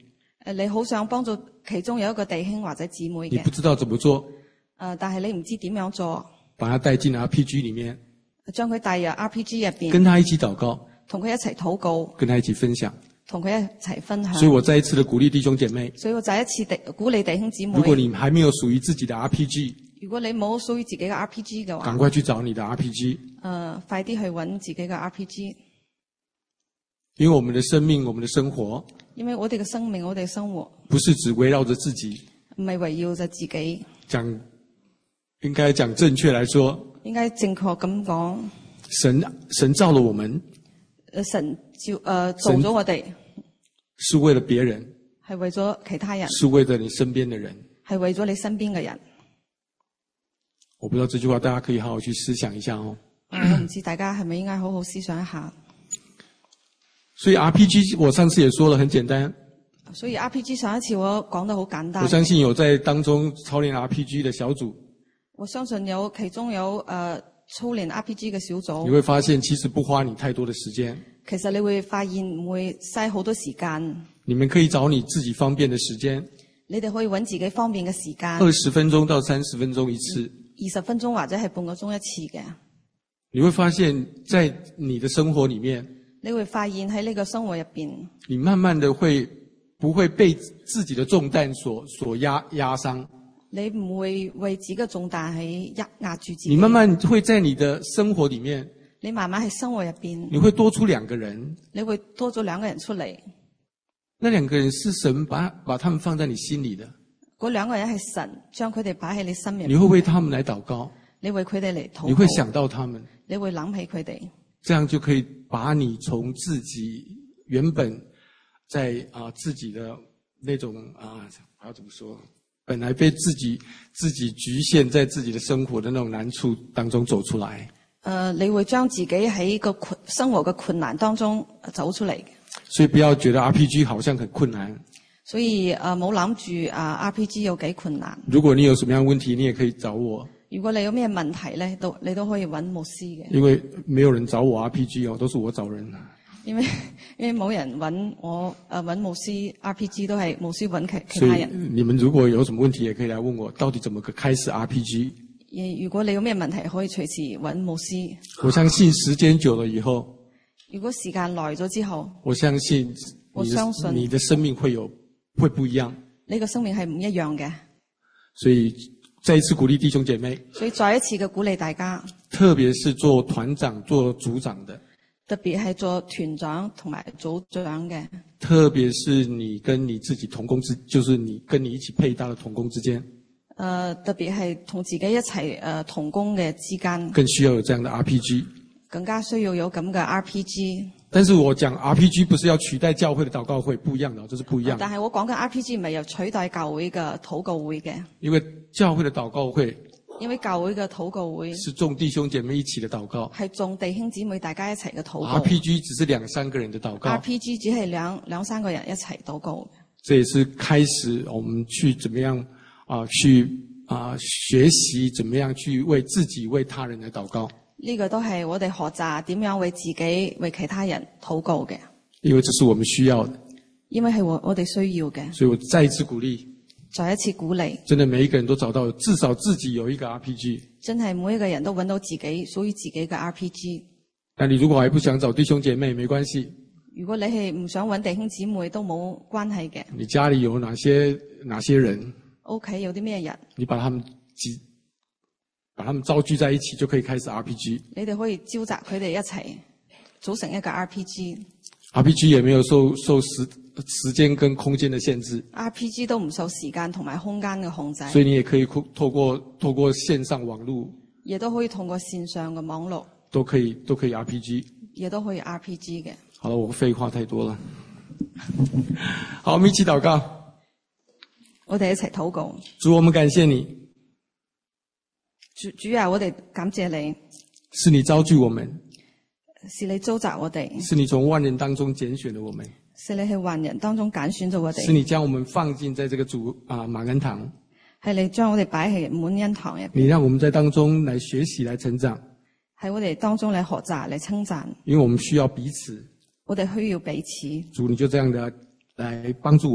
誒，你好想幫助其中有一個弟兄或者姊妹嘅， 你不知道怎麼做， 誒，但係你唔知點樣做， 把他帶進 R P G 裡面， 將佢帶入 R P G 入邊， 跟他一起禱告， 同佢一齊禱告， 跟他一起分享， 同佢一齊分享。 所以我再一次的鼓勵弟兄姐妹， 所以我再一次地鼓勵弟兄姊妹， 如果你還沒有屬於自己的 R P G， 如果你冇屬於自己嘅 R P G 嘅話， 趕快去找你的 R P G， 誒，快啲去揾自己嘅 R P G。 因為我們的生命，我們的生活， 因為我哋嘅生命，我哋嘅生活， 不是只圍繞着自己， 唔係圍繞着自己。 講，應該講正確來說， 應該正確咁講， 神神造了我們， 神照誒造咗我哋， 是為了別人， 係為咗其他人， 是為了你身邊的人， 係為咗你身邊嘅人。 我不知道這句話大家可以好好去思想一下哦。 我唔知大家係咪應該好好思想一下。 所以 R P G 我上次也說了很簡單， 所以 R P G 上一次我講得好簡單。 我相信有在當中操練 R P G 的小組， 我相信有其中有誒、呃、操練 R P G 嘅小組， 你會發現其實不花你太多的時間。 其實你會發現唔會嘥好多時間。 你們可以找你自己方便的時間， 你哋可以揾自己方便嘅時間， 二十分鐘到三十分鐘一次， 二十分鐘或者係半個鐘一次嘅。 你會發現在你的生活裡面， 你會發現喺呢個生活入邊， 你慢慢的會不會被自己的重擔所所壓壓傷？ 你唔會為自己嘅重擔喺壓壓住自己。 你慢慢會在你的生活裡面， 你慢慢喺生活入邊， 你會多出兩個人， 你會多咗兩個人出嚟。 那兩個人是神把把他們放在你心裡的。 嗰兩個人係神將佢哋擺喺你心入面。 你會為他們來禱告， 你為佢哋嚟禱告， 你會想到他們， 你會諗起佢哋， 這樣就可以把你從自己原本在啊、呃、自己的那種啊，我要怎麼說？本來被自己自己局限在自己的生活的那種難處當中走出來。 誒、呃，你會將自己喺個困生活嘅困難當中走出嚟。 所以不要覺得 R P G 好像很困難。 所以誒，冇諗住啊 R P G 有幾困難。 如果你有什麼樣問題，你也可以找我。 如果你有咩問題咧，都你都可以揾牧師嘅。 因為沒有人找我 R P G 哦，都是我找人。 因為因為冇人揾我誒揾牧師 R P G， 都係牧師揾其其他人。 所以你們如果有什麼問題，也可以來問我，到底怎麼個開始 R P G。 如果你有咩問題，可以隨時揾牧師。 我相信時間久了以後， 如果時間耐咗之後， 我相信， 我相信你的生命會有會不一樣。 你個生命係唔一樣嘅。 所以再一次鼓勵弟兄姐妹。 所以再一次嘅鼓勵大家。 特別是做團長、做組長的。 特別係做團長同埋組長嘅。 特別是你跟你自己同工之，就是你跟你一起配搭的同工之間。 誒、呃，特別係同自己一齊誒、呃、同工嘅之間， 更需要有這樣的 R P G， 更加需要有咁嘅 R P G。 但是我講 R P G 不是要取代教會的禱告會，不一樣的，這是不一樣的。 但係我講嘅 R P G 唔係由取代教會嘅禱告會嘅， 因為教會的禱告會， 因為教會嘅禱告會是眾弟兄姐妹一起的禱告， 係眾弟兄姊妹大家一齊嘅禱告。 R P G 只是兩三個人的禱告 ，R P G 只係兩兩三個人一齊禱告。 這也是開始我們去怎麼樣啊、呃、去。啊！學習怎麼樣去為自己、為他人來禱告？ 呢個都係我哋學習點樣為自己、為其他人禱告嘅。 因為這是我們需要的。 因為係我我哋需要嘅。 所以我再一次鼓勵。 再一次鼓勵。 真的每一個人都找到至少自己有一個 R P G。 真係每一個人都揾到自己屬於自己嘅 R P G。 但你如果還不想找弟兄姐妹，沒關係。 如果你係唔想揾弟兄姊妹，都冇關係嘅。 你家裡有哪些哪些人？ 屋企有啲咩人？ 你把他們集，把他們召聚在一起，就可以開始 R P G。 你哋可以召集佢哋一齊，組成一個 R P G。R P G 也沒有受受時時間跟空間的限制。 R P G 都唔受時間同埋空間嘅控制。 所以你也可以透過透過線上網絡， 亦都可以通過線上嘅網絡， 都可以都可以 R P G。 亦都可以 R P G 嘅。 好了，我廢話太多了。好，我們一起禱告。 我哋一齊禱告。 主，我們感謝你。 主主啊，我哋感謝你。 是你召聚我們。 是你召集我哋。 是你從萬人當中揀選了我們。 是你喺萬人當中揀選咗我哋。 是你將我們放進在這個主啊滿恩堂。 係你將我哋擺喺滿恩堂入邊。 你讓我們在當中來學習、來成長。 喺我哋當中嚟學習、嚟稱讚。 因為我們需要彼此。 我哋需要彼此。 主，你就這樣的來幫助我們。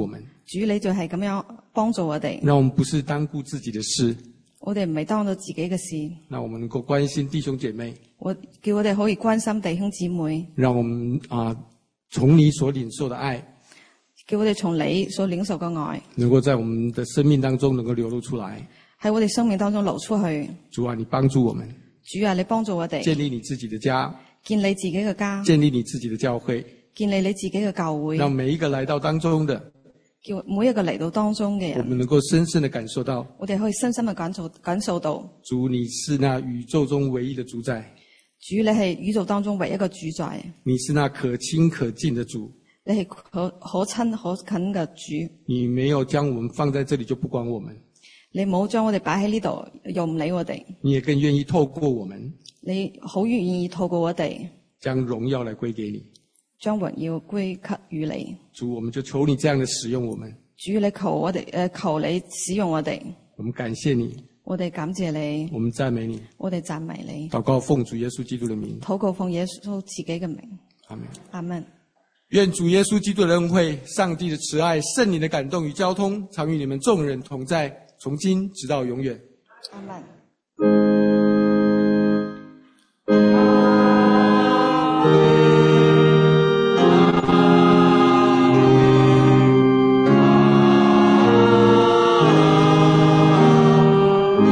主你就係咁樣幫助我哋。 讓我們不是單顧自己的事， 我哋唔係當咗自己嘅事。 讓我們能夠關心弟兄姐妹。 我叫我哋可以關心弟兄姊妹。 讓我們啊，從你所領受的愛， 叫我哋從你所領受嘅愛， 能夠在我們的生命當中能夠流露出來。 喺我哋生命當中流出去。 主啊，你幫助我們。 主啊，你幫助我哋建立你自己的家， 建立自己嘅家， 建立你自己的教會， 建立你自己嘅教會， 讓每一個來到當中的， 叫每一個嚟到當中嘅人， 我們能夠深深地感受到， 我哋可以深深地感受感受到， 主你是那宇宙中唯一的主宰， 主你係宇宙當中唯一嘅主宰， 你是那可親可近的主， 你係可可親可近嘅主， 你沒有將我們放在這裡就不管我們， 你冇將我哋擺喺呢度又唔理我哋， 你也更願意透過我們， 你好願意透過我哋將榮耀來歸給你， 將榮耀歸給予你。 主，我們就求你這樣的使用我們。 主，你求我哋誒，求你使用我哋。 我們感謝你， 我哋感謝你， 我們讚美你， 我哋讚美你。 禱告奉主耶穌基督的名， 禱告奉耶穌自己嘅名。 阿門。 阿門。 願主耶穌基督的恩惠、上帝的慈愛、聖靈的感動與交通，常與你們眾人同在，從今直到永遠。 阿門。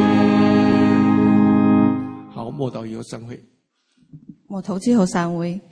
好，默禱以後散會。 默禱之後散會。